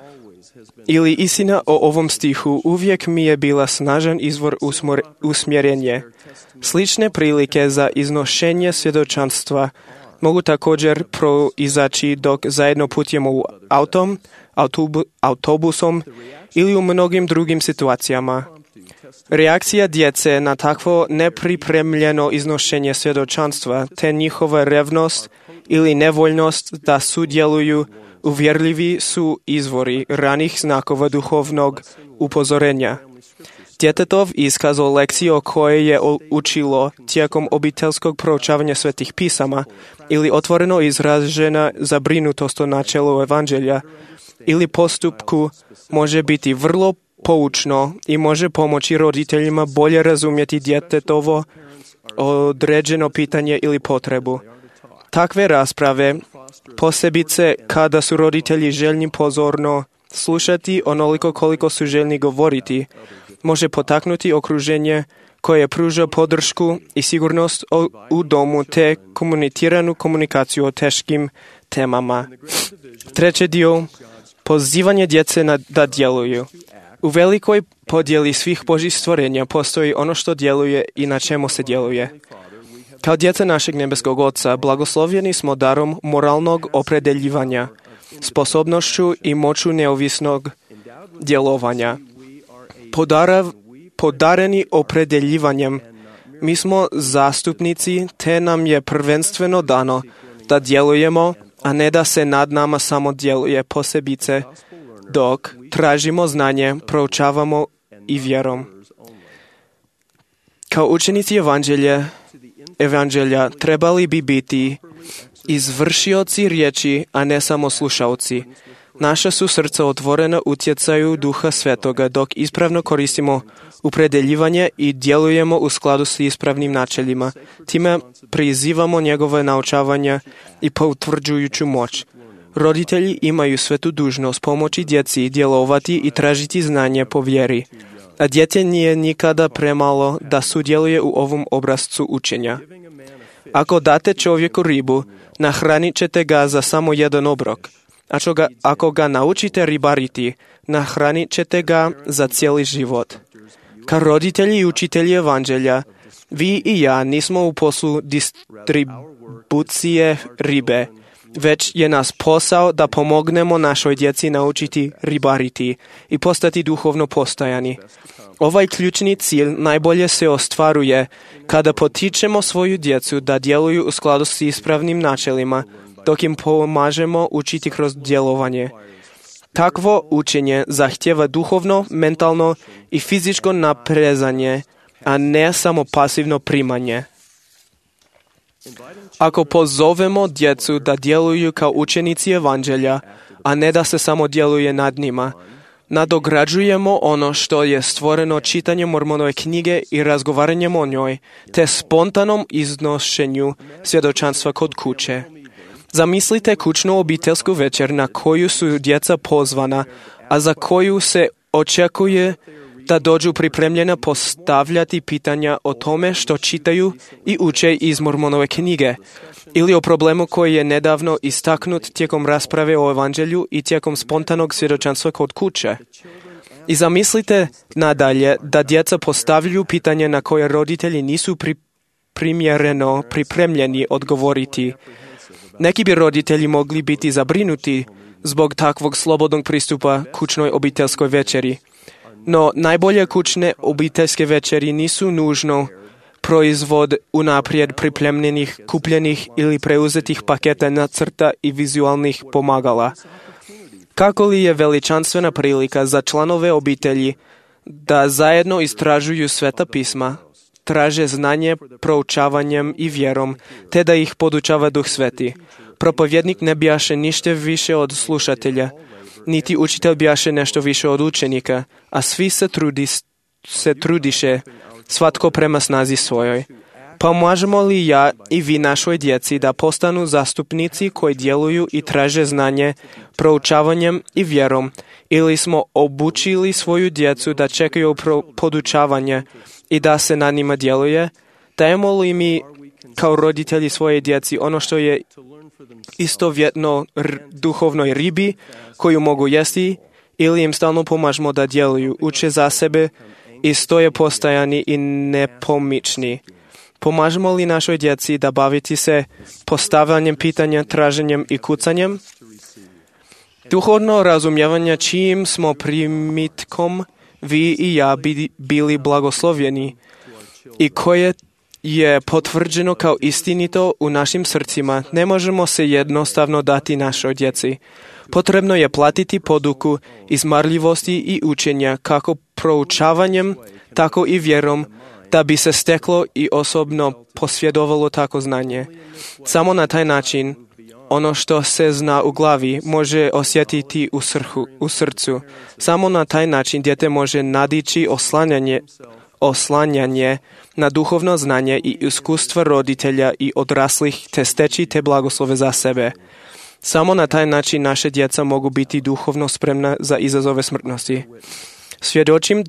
Ili istina o ovom stihu uvijek mi je bila snažan izvor usmjerenje. Slične prilike za iznošenje svjedočanstva mogu također proizaći dok zajedno putujemo u autom, autobu, autobusom ili u mnogim drugim situacijama. Reakcija djece na takvo nepripremljeno iznošenje svjedočanstva te njihova revnost ili nevoljnost da sudjeluju uvjerljivi su izvori ranih znakova duhovnog upozorenja. Djetetov iskaz o lekciji o kojoj je učilo tijekom obiteljskog proučavanja svetih pisama ili otvoreno izražena zabrinutost o načelu evanđelja ili postupku može biti vrlo poučno i može pomoći roditeljima bolje razumjeti djetetovo određeno pitanje ili potrebu. Takve rasprave, posebice kada su roditelji željni pozorno slušati onoliko koliko su željni govoriti, može potaknuti okruženje koje pruža podršku i sigurnost u domu te komunitiranu komunikaciju o teškim temama. Treći dio, pozivanje djece na, da djeluju. U velikoj podjeli svih Božjih stvorenja postoji ono što djeluje i na čemu se djeluje. Kao djeca našeg nebeskog Oca, blagoslovljeni smo darom moralnog opredeljivanja, sposobnošću i moću neovisnog djelovanja. Podarav, podareni opredeljivanjem, mi smo zastupnici, te nam je prvenstveno dano da djelujemo, a ne da se nad nama samo djeluje posebice, dok tražimo znanje, proučavamo i vjerom. Kao učenici evanđelja, evanđelja trebali bi biti izvršioci riječi, a ne samo slušaoci. Naša su srca otvorena utjecaju Duha Svetoga dok ispravno koristimo upredeljivanje i djelujemo u skladu s ispravnim načelima. Time prizivamo njegove naučavanja i potvrđujuću moć. Roditelji imaju svetu dužnost pomoći djeci djelovati i tražiti znanje po vjeri, a dijete nije nikada premalo da sudjeluje u ovom obrascu učenja. Ako date čovjeku ribu, nahranit ćete ga za samo jedan obrok. A ga, ako ga naučite ribariti, nahranit ćete ga za cijeli život. Kao roditelji i učitelji evanđelja, vi i ja nismo u poslu distribucije ribe, već je nas posao da pomognemo našoj djeci naučiti ribariti i postati duhovno postojani. Ovaj ključni cilj najbolje se ostvaruje kada potičemo svoju djecu da djeluju u skladu s ispravnim načelima, dok im pomažemo učiti kroz djelovanje. Takvo učenje zahtjeva duhovno, mentalno i fizičko naprezanje, a ne samo pasivno primanje. Ako pozovemo djecu da djeluju kao učenici evanđelja, a ne da se samo djeluje nad njima, nadograđujemo ono što je stvoreno čitanjem Mormonove knjige i razgovaranjem o njoj, te spontanom iznošenju svjedočanstva kod kuće. Zamislite kućnu obiteljsku večer na koju su djeca pozvana, a za koju se očekuje da dođu pripremljena postavljati pitanja o tome što čitaju i uče iz Mormonove knjige, ili o problemu koji je nedavno istaknut tijekom rasprave o evanđelju i tijekom spontanog svjedočanstva kod kuće. I zamislite nadalje da djeca postavljaju pitanje na koje roditelji nisu pri, primjereno pripremljeni odgovoriti. Neki bi roditelji mogli biti zabrinuti zbog takvog slobodnog pristupa kućnoj obiteljskoj večeri. No, najbolje kućne obiteljske večeri nisu nužno proizvod unaprijed pripremljenih, kupljenih ili preuzetih paketa nacrta i vizualnih pomagala. Kako li je veličanstvena prilika za članove obitelji da zajedno istražuju Sveta pisma, traže znanje proučavanjem i vjerom, te da ih podučava Duh Sveti. Propovjednik ne bijaše ništa više od slušatelja, niti učitelj bijaše nešto više od učenika, a svi se, trudi, se trudiše, svatko prema snazi svojoj. Pomažemo li ja i vi našoj djeci da postanu zastupnici koji djeluju i traže znanje proučavanjem i vjerom, ili smo obučili svoju djecu da čekaju podučavanje i da se na njima djeluje? Dajemo li mi kao roditelji svoje djeci ono što je istovjetno r- duhovnoj ribi koju mogu jesti, ili im stalno pomažemo da djeluju, uče za sebe i stoje postojani i nepomični? Pomažemo li našoj djeci da baviti se postavljanjem pitanja, traženjem i kucanjem? Duhovno razumijevanje čijim smo primitkom vi i ja bili blagoslovljeni i koje je potvrđeno kao istinito u našim srcima, ne možemo se jednostavno dati našoj djeci. Potrebno je platiti poduku iz marljivosti i učenja kako proučavanjem, tako i vjerom, da bi se steklo i osobno posvjedovalo tako znanje. Samo na taj način ono što se zna u glavi može osjetiti u, srhu, u srcu. Samo na taj način dijete može nadići oslanjanje, oslanjanje na duhovno znanje i iskustva roditelja i odraslih te steći te blagoslove za sebe. Samo na taj način naše djeca mogu biti duhovno spremna za izazove smrtnosti. Svjedočim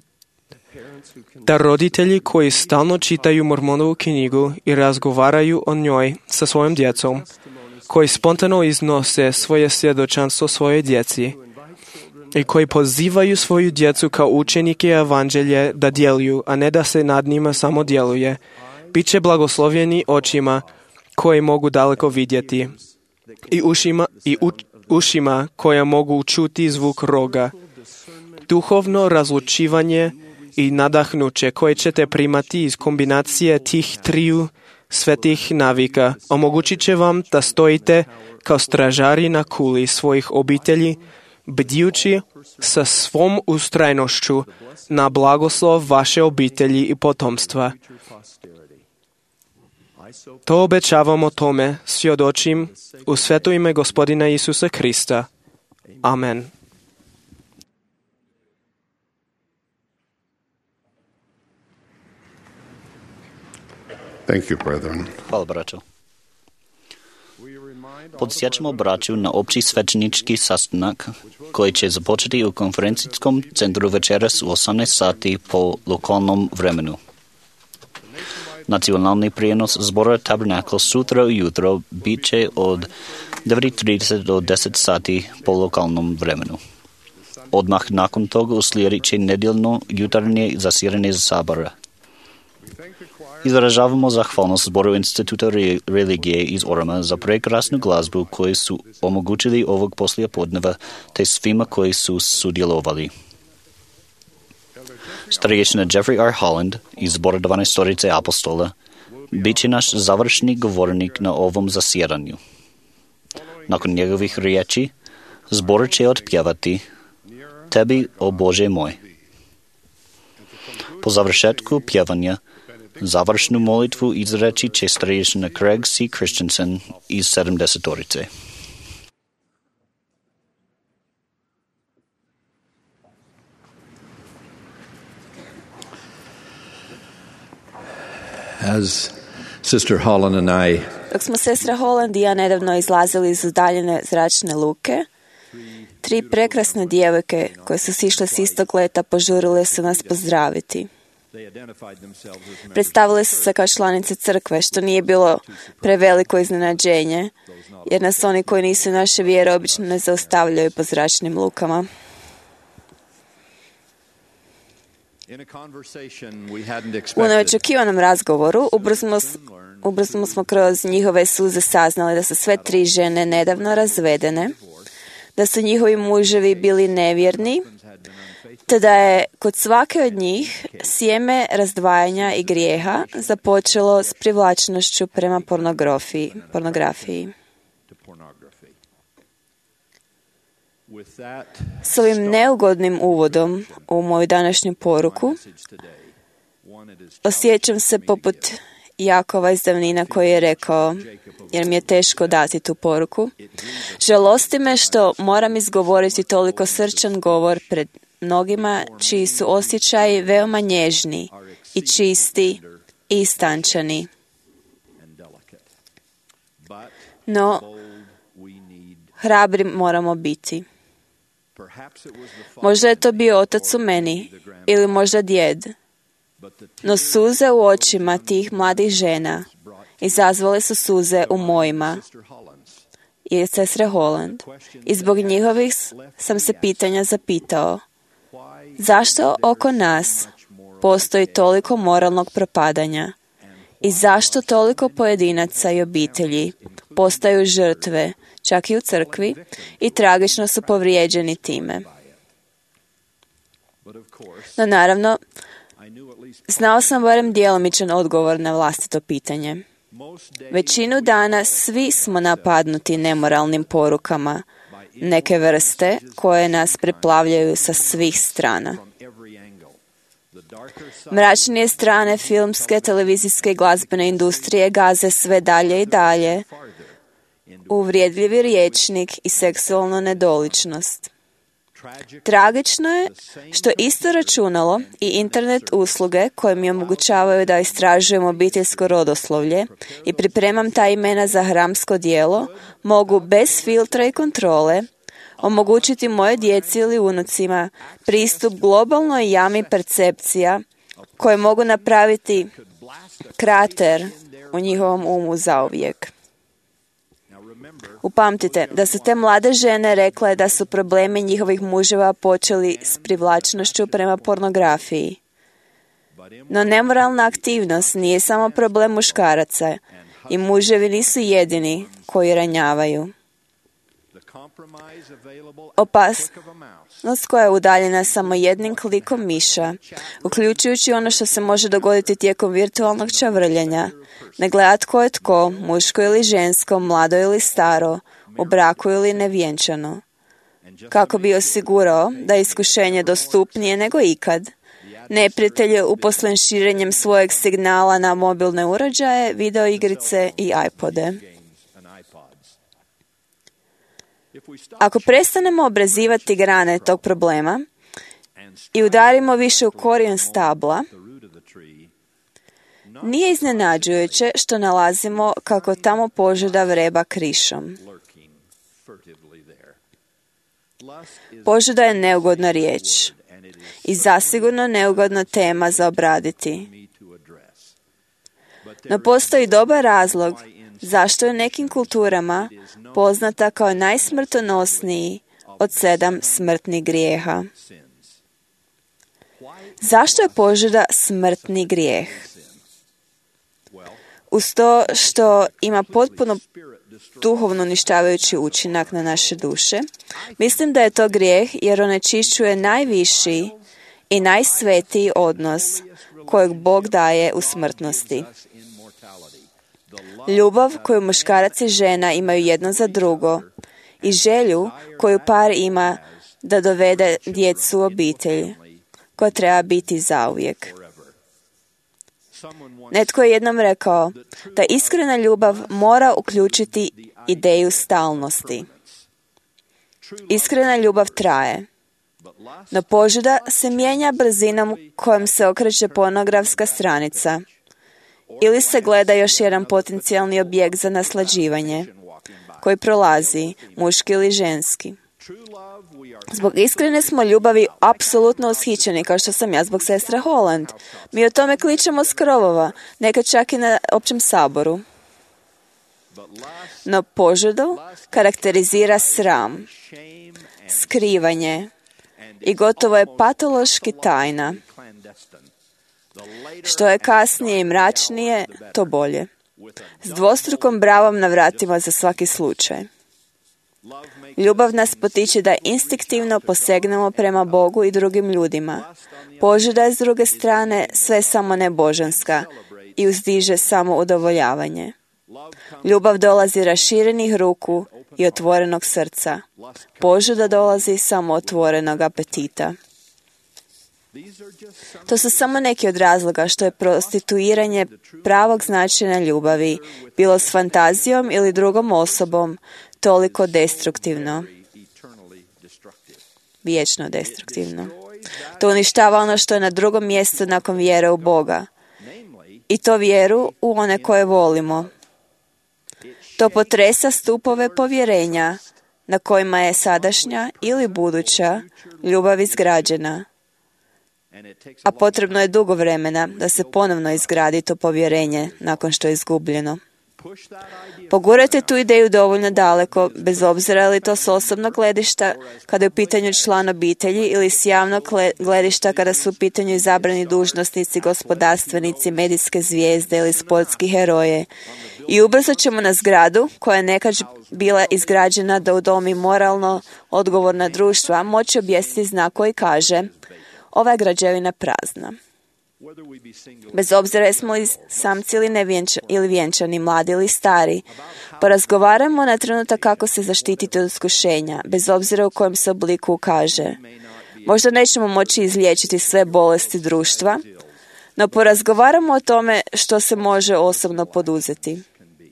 da roditelji koji stalno čitaju Mormonovu knjigu i razgovaraju o njoj sa svojom djecom, koji spontano iznose svoje svjedočanstvo svojoj djeci i koji pozivaju svoju djecu kao učenike evanđelje da djeluju, a ne da se nad njima samo djeluje, bit će blagoslovljeni očima koji mogu daleko vidjeti i ušima, i u, ušima koja mogu čuti zvuk roga. Duhovno razlučivanje i nadahnuće koje ćete primati iz kombinacije tih triju svetih navika omogućit će vam da stojite kao stražari na kuli svojih obitelji, bdijući sa svom ustrajnošću na blagoslov vaše obitelji i potomstva. To obećavamo tome, svjedočim u sveto ime Gospodina Isusa Krista. Amen. Thank you, brethren. Hvala, braćo. Podsjećamo braću na opći svećenički sastanak koji će započeti u konferencijskom centru večeras u osamnaest sati po lokalnom vremenu. Nacionalni prijenos zbora Tabernakl sutra ujutro bit će od devet trideset do deset sati po lokalnom vremenu. Odmah nakon toga uslijedit će nedjeljno jutarnje zasjedanje sabora. Izražavamo zahvalnost Zboru Instituta religije iz Orama za prekrasnu glazbu koju su omogućili ovog poslijepodneva, te svima koji su sudjelovali. Starješina Jeffrey R. Holland iz Zbora dvanaestorice apostola bit će naš završni govornik na ovom zasjedanju. Nakon njegovih riječi, zbor će otpjevati Tebi, o Bože moj. Po završetku pjevanja, završnu molitvu izreći će starješina Craig C. Christensen iz sedamdesetorice. As Sister Holland and I Dok smo sestra Holland i ja nedavno izlazili iz udaljene zračne luke, tri prekrasne djevojke koje su sišle s istog leta požurile su nas pozdraviti. Predstavile su se kao članice crkve, što nije bilo preveliko iznenađenje, jer nas oni koji nisu naše vjere obično ne zaustavljaju po zračnim lukama. U neočekivanom razgovoru ubrzo, ubrzo smo kroz njihove suze saznali da su sve tri žene nedavno razvedene, da su njihovi muževi bili nevjerni, te da je kod svake od njih sjeme razdvajanja i grijeha započelo s privlačnošću prema pornografiji. pornografiji. S ovim neugodnim uvodom u moju današnju poruku osjećam se poput Jakova iz davnina koji je rekao, jer mi je teško dati tu poruku, žalosti me što moram izgovoriti toliko srčan govor pred mnogima čiji su osjećaji veoma nježni i čisti i istančani. No, hrabri moramo biti. Možda je to bio otac u meni ili možda djed, no suze u očima tih mladih žena izazvale su suze u mojima i sestre Holland. I zbog njihovih sam se pitanja zapitao, zašto oko nas postoji toliko moralnog propadanja i zašto toliko pojedinaca i obitelji postaju žrtve, čak i u crkvi, i tragično su povrijeđeni time. No naravno, znao sam barem djelomičan odgovor na vlastito pitanje. Većinu dana svi smo napadnuti nemoralnim porukama neke vrste koje nas preplavljaju sa svih strana. Mračnije strane filmske, televizijske i glazbene industrije gaze sve dalje i dalje, uvrijedljivi rječnik i seksualnu nedoličnost. Tragično je što isto računalo i internet usluge koje mi omogućavaju da istražujem obiteljsko rodoslovlje i pripremam ta imena za hramsko djelo, mogu bez filtra i kontrole omogućiti moje djeci ili unucima pristup globalnoj jami percepcija koje mogu napraviti krater u njihovom umu zauvijek. Upamtite da su te mlade žene rekle da su problemi njihovih muževa počeli s privlačnošću prema pornografiji. No nemoralna aktivnost nije samo problem muškaraca i muževi nisu jedini koji ranjavaju. Opasnost koja je udaljena samo jednim klikom miša, uključujući ono što se može dogoditi tijekom virtualnog čavrljanja, ne gleda tko je tko, muško ili žensko, mlado ili staro, u braku ili nevjenčano. Kako bi osigurao da je iskušenje dostupnije nego ikad, neprijatelj je uposlen širenjem svojeg signala na mobilne uređaje, videoigrice i iPode. Ako prestanemo obrazivati grane tog problema i udarimo više u korijen stabla, nije iznenađujuće što nalazimo kako tamo požuda vreba krišom. Požuda je neugodna riječ i zasigurno neugodna tema za obraditi. No postoji dobar razlog zašto je u nekim kulturama poznata kao najsmrtonosniji od sedam smrtnih grijeha. Zašto je požuda smrtni grijeh? Uz to što ima potpuno duhovno uništavajući učinak na naše duše, mislim da je to grijeh jer onečišćuje najviši i najsvetiji odnos kojeg Bog daje u smrtnosti. Ljubav koju muškarac i žena imaju jedno za drugo i želju koju par ima da dovede djecu u obitelj, koja treba biti zauvijek. Netko je jednom rekao da iskrena ljubav mora uključiti ideju stalnosti. Iskrena ljubav traje, no požuda se mijenja brzinom kojom se okreće pornografska stranica ili se gleda još jedan potencijalni objekt za naslađivanje koji prolazi, muški ili ženski. Zbog iskrene smo ljubavi apsolutno ushićeni, kao što sam ja zbog sestre Holland. Mi o tome kličemo s krovova, nekad čak i na općem saboru. No požudu karakterizira sram, skrivanje i gotovo je patološki tajna. Što je kasnije i mračnije, to bolje. S dvostrukom bravom na vratima za svaki slučaj. Ljubav nas potiče da instinktivno posegnemo prema Bogu i drugim ljudima. Požuda je s druge strane sve samo nebožanska i uzdiže samo udovoljavanje. Ljubav dolazi raširenih ruku i otvorenog srca. Požuda dolazi samo otvorenog apetita. To su samo neki od razloga što je prostituiranje pravog značenja ljubavi, bilo s fantazijom ili drugom osobom, toliko destruktivno. Vječno destruktivno. To uništava ono što je na drugom mjestu nakon vjere u Boga. I to vjeru u one koje volimo. To potresa stupove povjerenja na kojima je sadašnja ili buduća ljubav izgrađena. A potrebno je dugo vremena da se ponovno izgradi to povjerenje nakon što je izgubljeno. Pogurajte tu ideju dovoljno daleko, bez obzira li to s osobnog gledišta kada je u pitanju član obitelji ili s javnog gledišta kada su u pitanju izabrani dužnosnici, gospodarstvenici, medijske zvijezde ili sportski heroje. I ubrzo ćemo na zgradu, koja je nekad bila izgrađena da udomi moralno odgovorna društva, moći objesiti znak koji kaže: ova je građevina prazna. Bez obzira jesmo li samci ili, nevjenčani, ili vjenčani, mladi ili stari, porazgovaramo na trenutak kako se zaštititi od iskušenja, bez obzira u kojem se obliku ukaže. Možda nećemo moći izliječiti sve bolesti društva, no porazgovaramo o tome što se može osobno poduzeti.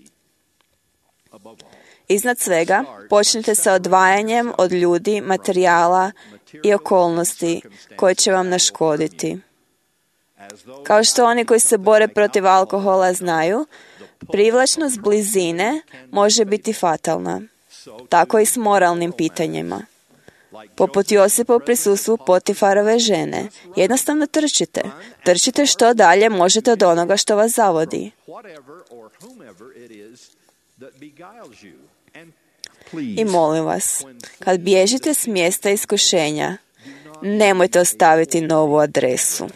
Iznad svega, počnite sa odvajanjem od ljudi, materijala i okolnosti koje će vam naškoditi. Kao što oni koji se bore protiv alkohola znaju, privlačnost blizine može biti fatalna. Tako i s moralnim pitanjima. Poput Josipa u prisustvu Potifarove žene. Jednostavno trčite. Trčite što dalje možete od onoga što vas zavodi. I molim vas, kad bježite s mjesta iskušenja, nemojte ostaviti novu adresu.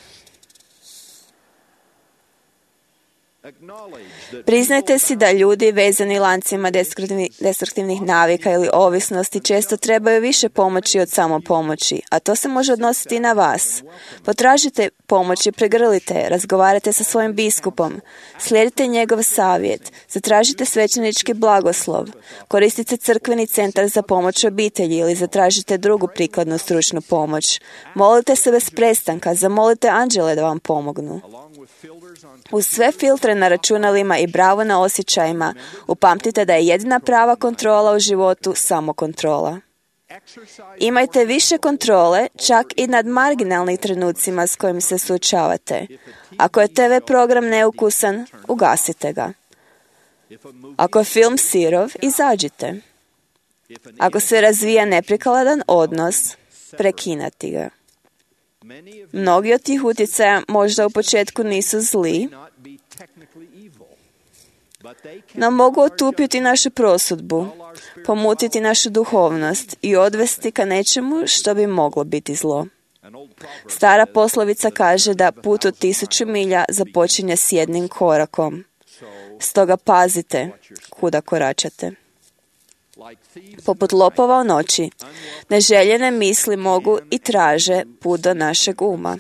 Priznajte si da ljudi vezani lancima destruktivnih navika ili ovisnosti često trebaju više pomoći od samopomoći, a to se može odnositi i na vas. Potražite pomoć i pregrlite, razgovarajte sa svojim biskupom, slijedite njegov savjet, zatražite svećenički blagoslov, koristite crkveni centar za pomoć obitelji ili zatražite drugu prikladnu stručnu pomoć. Molite se bez prestanka, zamolite anđele da vam pomognu. Uz sve filtre na računalima i bravo na osjećajima, upamtite da je jedina prava kontrola u životu samokontrola. Imajte više kontrole, čak i nad marginalnim trenucima s kojim se suočavate. Ako je te ve program neukusan, ugasite ga. Ako je film sirov, izađite. Ako se razvija neprikladan odnos, prekinati ga. Mnogi od tih utjecaja možda u početku nisu zli, No mogu otupiti našu prosudbu, pomutiti našu duhovnost i odvesti ka nečemu što bi moglo biti zlo. Stara poslovica kaže da put od tisuću milja započinje s jednim korakom. Stoga pazite kuda koračate. Poput lopova u noći, neželjene misli mogu i traže put do našeg uma.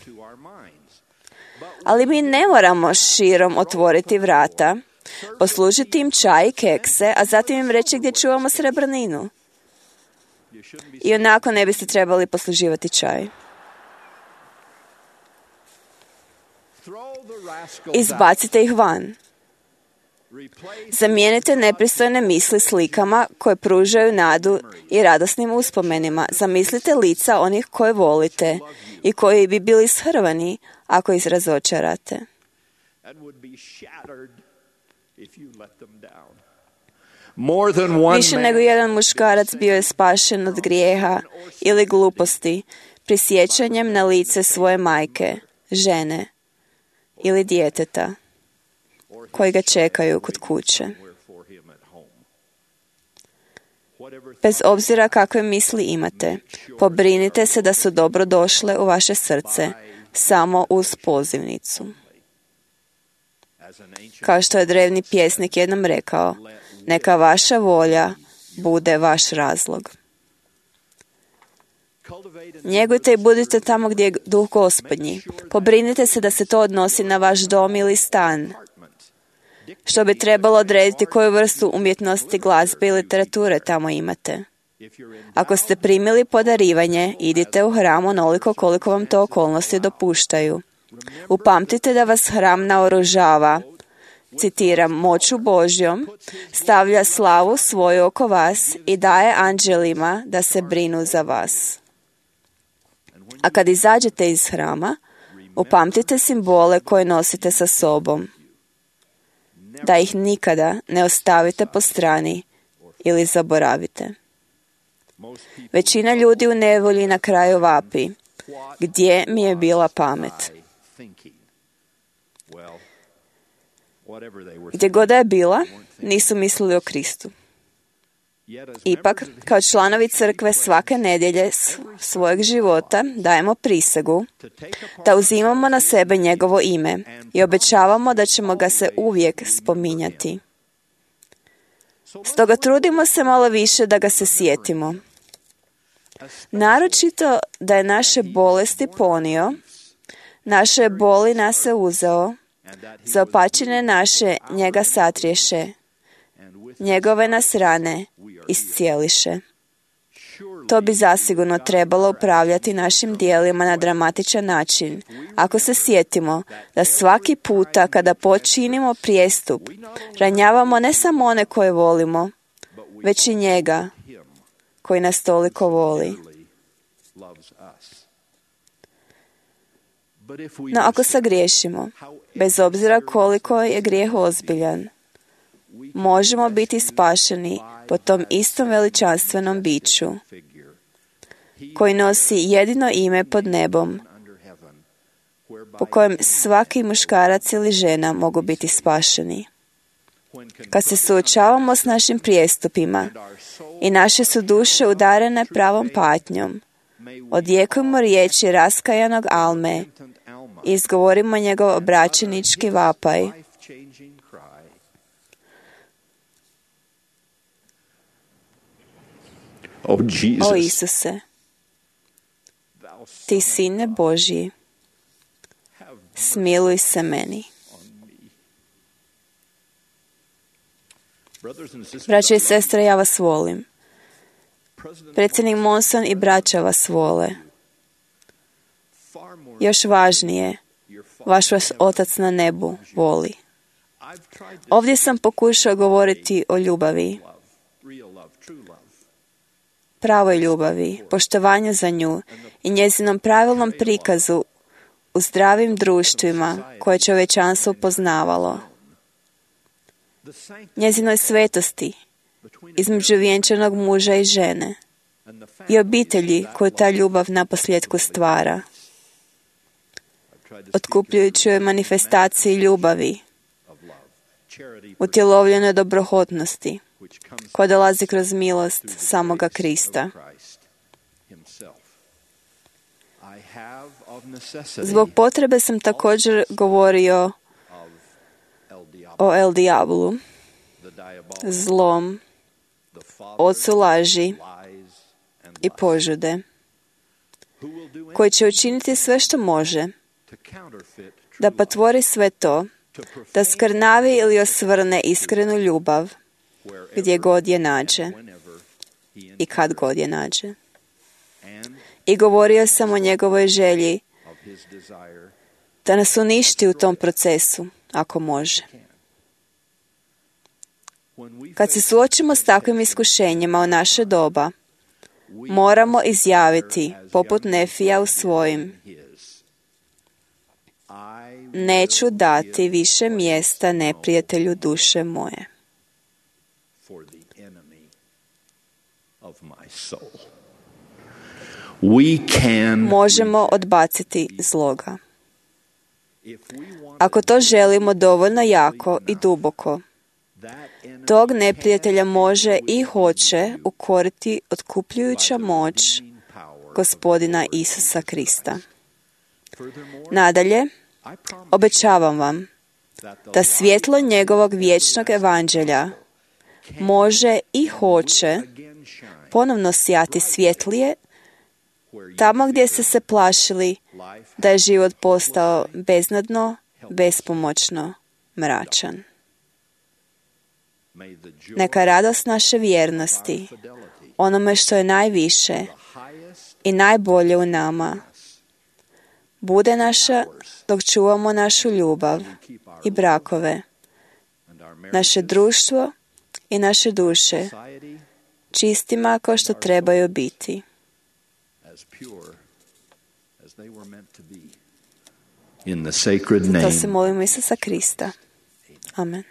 Ali mi ne moramo širom otvoriti vrata, poslužiti im čaj i kekse, a zatim im reći gdje čuvamo srebrninu. I onako ne biste trebali posluživati čaj. Izbacite ih van. Zamijenite nepristojne misli slikama koje pružaju nadu i radosnim uspomenima. Zamislite lica onih koje volite i koji bi bili shrvani ako ih razočarate. Više nego jedan muškarac bio je spašen od grijeha ili gluposti prisjećanjem na lice svoje majke, žene ili djeteta koji ga čekaju kod kuće. Bez obzira kakve misli imate, pobrinite se da su dobro došle u vaše srce, samo uz pozivnicu. Kao što je drevni pjesnik jednom rekao, neka vaša volja bude vaš razlog. Njegujte i budite tamo gdje je duh Gospodnji. Pobrinite se da se to odnosi na vaš dom ili stan, što bi trebalo odrediti koju vrstu umjetnosti, glazbe i literature tamo imate. Ako ste primili podarivanje, idite u hram onoliko koliko vam to okolnosti dopuštaju. Upamtite da vas hram naoružava, citiram, moću Božjom, stavlja slavu svoju oko vas i daje anđelima da se brinu za vas. A kad izađete iz hrama, upamtite simbole koje nosite sa sobom, da ih nikada ne ostavite po strani ili zaboravite. Većina ljudi u nevolji na kraju vapi, gdje mi je bila pamet? Gdje god da je bila, nisu mislili o Kristu. Ipak, kao članovi crkve svake nedjelje svojeg života dajemo prisegu da uzimamo na sebe njegovo ime i obećavamo da ćemo ga se uvijek spominjati. Stoga trudimo se malo više da ga se sjetimo. Naročito da je naše bolesti ponio, naše boli nas je uzeo, za opačine naše njega satriješe, njegove nas rane iscijeliše. To bi zasigurno trebalo upravljati našim dijelima na dramatičan način, ako se sjetimo da svaki puta kada počinimo prijestup, ranjavamo ne samo one koje volimo, već i njega koji nas toliko voli. No ako sagriješimo, bez obzira koliko je grijeh ozbiljan, možemo biti spašeni po tom istom veličanstvenom biću koji nosi jedino ime pod nebom, po kojem svaki muškarac ili žena mogu biti spašeni. Kad se suočavamo s našim prijestupima i naše su duše udarene pravom patnjom, odjekujemo riječi raskajanog Alme i izgovorimo njegov obraćenički vapaj. O, Jesus. O Isuse, ti Sine Božji, smiluj se meni. Braće i sestre, ja vas volim. Predsjednik Monson i braća vas vole. Još važnije, vaš vas Otac na nebu voli. Ovdje sam pokušao govoriti o ljubavi, pravoj ljubavi, poštovanju za nju i njezinom pravilnom prikazu u zdravim društvima koje čovječanstvo poznavalo. Njezinoj svetosti između vjenčanog muža i žene i obitelji koju ta ljubav naposljetku stvara, otkupljujući joj manifestaciji ljubavi, utjelovljene dobrohotnosti, koja dolazi kroz milost samoga Krista. Zbog potrebe sam također govorio o El Diabolu, zlom, ocu laži i požude, koji će učiniti sve što može da potvori sve to, da skrnavi ili osvrne iskrenu ljubav gdje god je nađe i kad god je nađe. I govorio sam o njegovoj želji da nas uništi u tom procesu, ako može. Kad se suočimo s takvim iskušenjima u naše doba, moramo izjaviti, poput Nefija u svojim: neću dati više mjesta neprijatelju duše moje. Možemo odbaciti zloga. Ako to želimo dovoljno jako i duboko, tog neprijatelja može i hoće ukoriti otkupljujuća moć Gospodina Isusa Krista. Nadalje, obećavam vam da svjetlo njegovog vječnog evanđelja može i hoće ponovno sjati svjetlije tamo gdje ste se plašili da je život postao beznadno, bespomoćno, mračan. Neka radost naše vjernosti, onome što je najviše i najbolje u nama, bude naša dok čuvamo našu ljubav i brakove, naše društvo i naše duše čistima kao što trebaju biti. To se molimo Isusa Krista. Amen.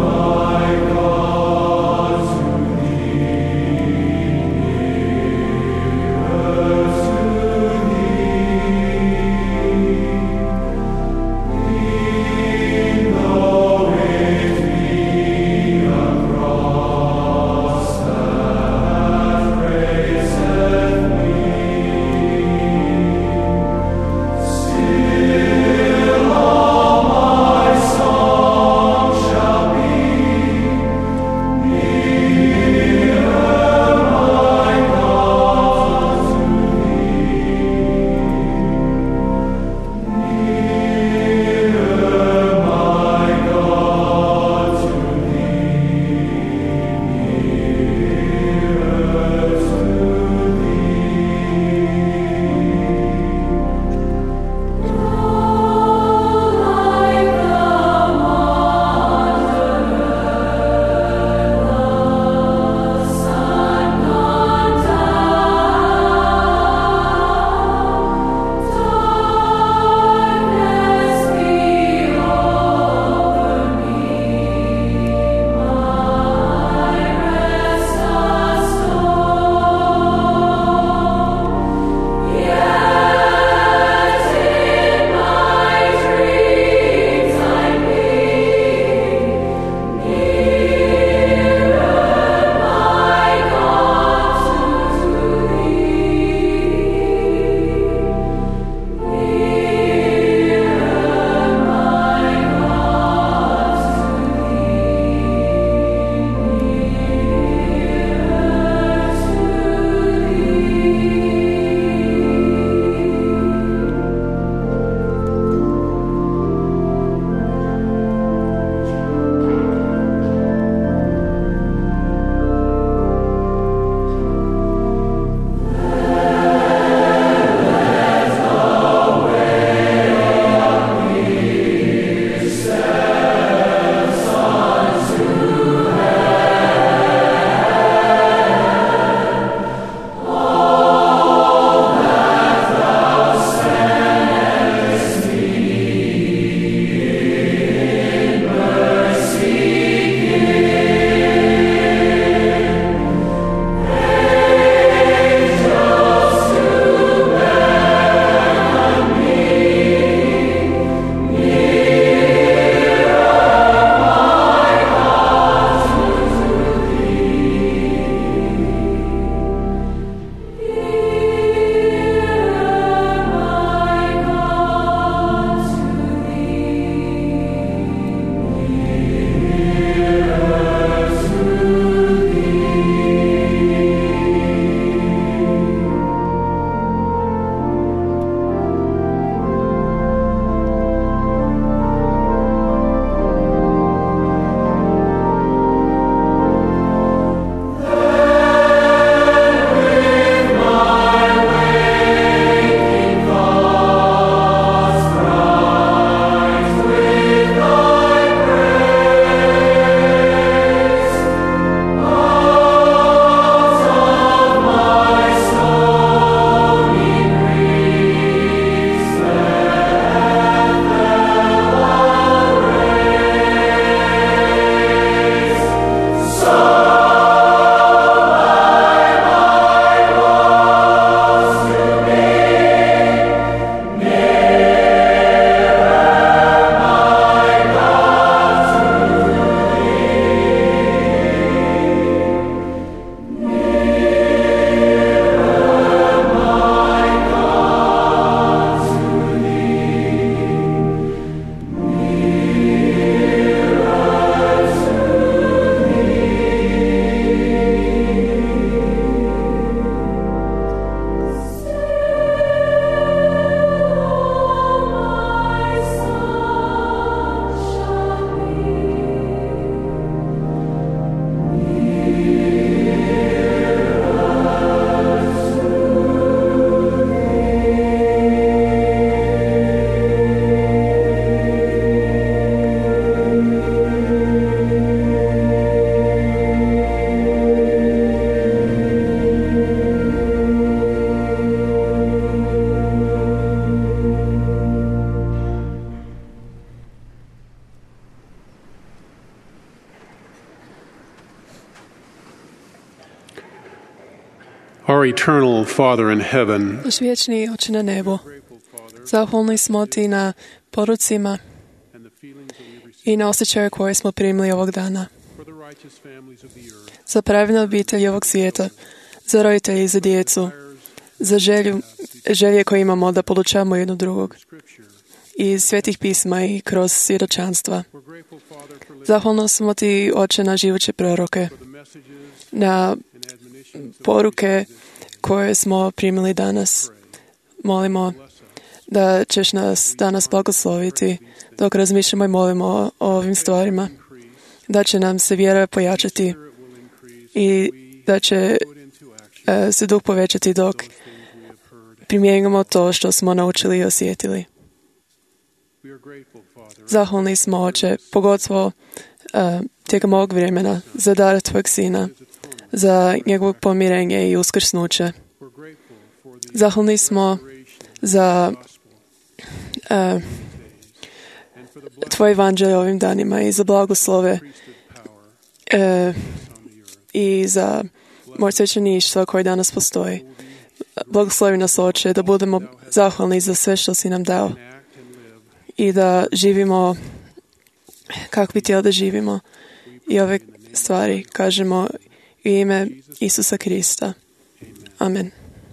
Thank you. Our eternal Father in heaven, Naš vječni Oče na nebu, zahvalni smo ti na porucima i na osjećaju koje smo primili ovog dana. Za pravilne obitelji ovog svijeta, za roditelji i za djecu, za želju, želje koje imamo da podučavamo jedno drugog iz svetih pisma i kroz svjedočanstva. Zahvalno smo ti, Oče, na živuće proroke, na poruke koje smo primili danas. Molimo da ćeš nas danas blagosloviti dok razmišljamo i molimo o, o ovim stvarima, da će nam se vjera pojačati i da će e, se duh povećati dok primjenjujemo to što smo naučili i osjetili. Zahvalni smo, Oče, pogotovo uh, tijekom ovog vremena za dar tvojeg sina, za njegovo pomirenje i uskrsnuće. Zahvalni smo za uh, tvoje evanđelje ovim danima i za blagoslove uh, i za moje svećeništvo koje danas postoji. Blagoslovi nas, Oče, da budemo zahvalni za sve što si nam dao i da živimo kako bi htjeli da živimo. I ove stvari kažemo u ime Isusa Krista. Amen.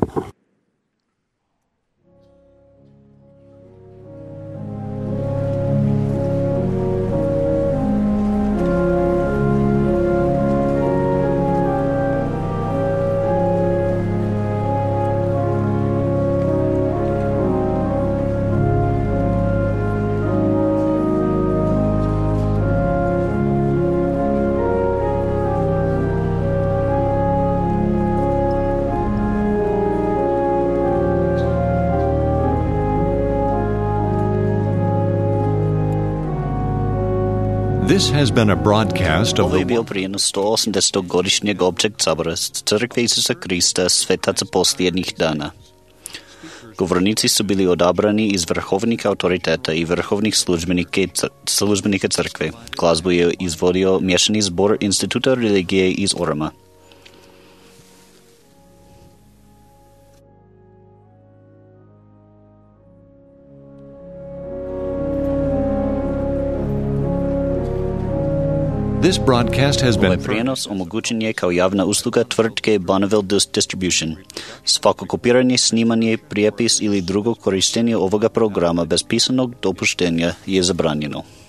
This has been a broadcast of Ovo je the bio prijenos sto osamdesetog godišnjeg općeg sabora Crkve Isusa Krista svetaca posljednjih dana. Govornici su bili odabrani iz vrhovnih autoriteta i vrhovnih službenika crkve. Glazbu je izvodio mješani zbor Instituta religije iz Orama. This broadcast has been Ovaj prijenos omogućen je kao javna usluga tvrtke Bonneville Distribution. Svako kopiranje, snimanje, prijepis ili drugo korištenje ovoga programa bez pisanog dopuštenja je zabranjeno.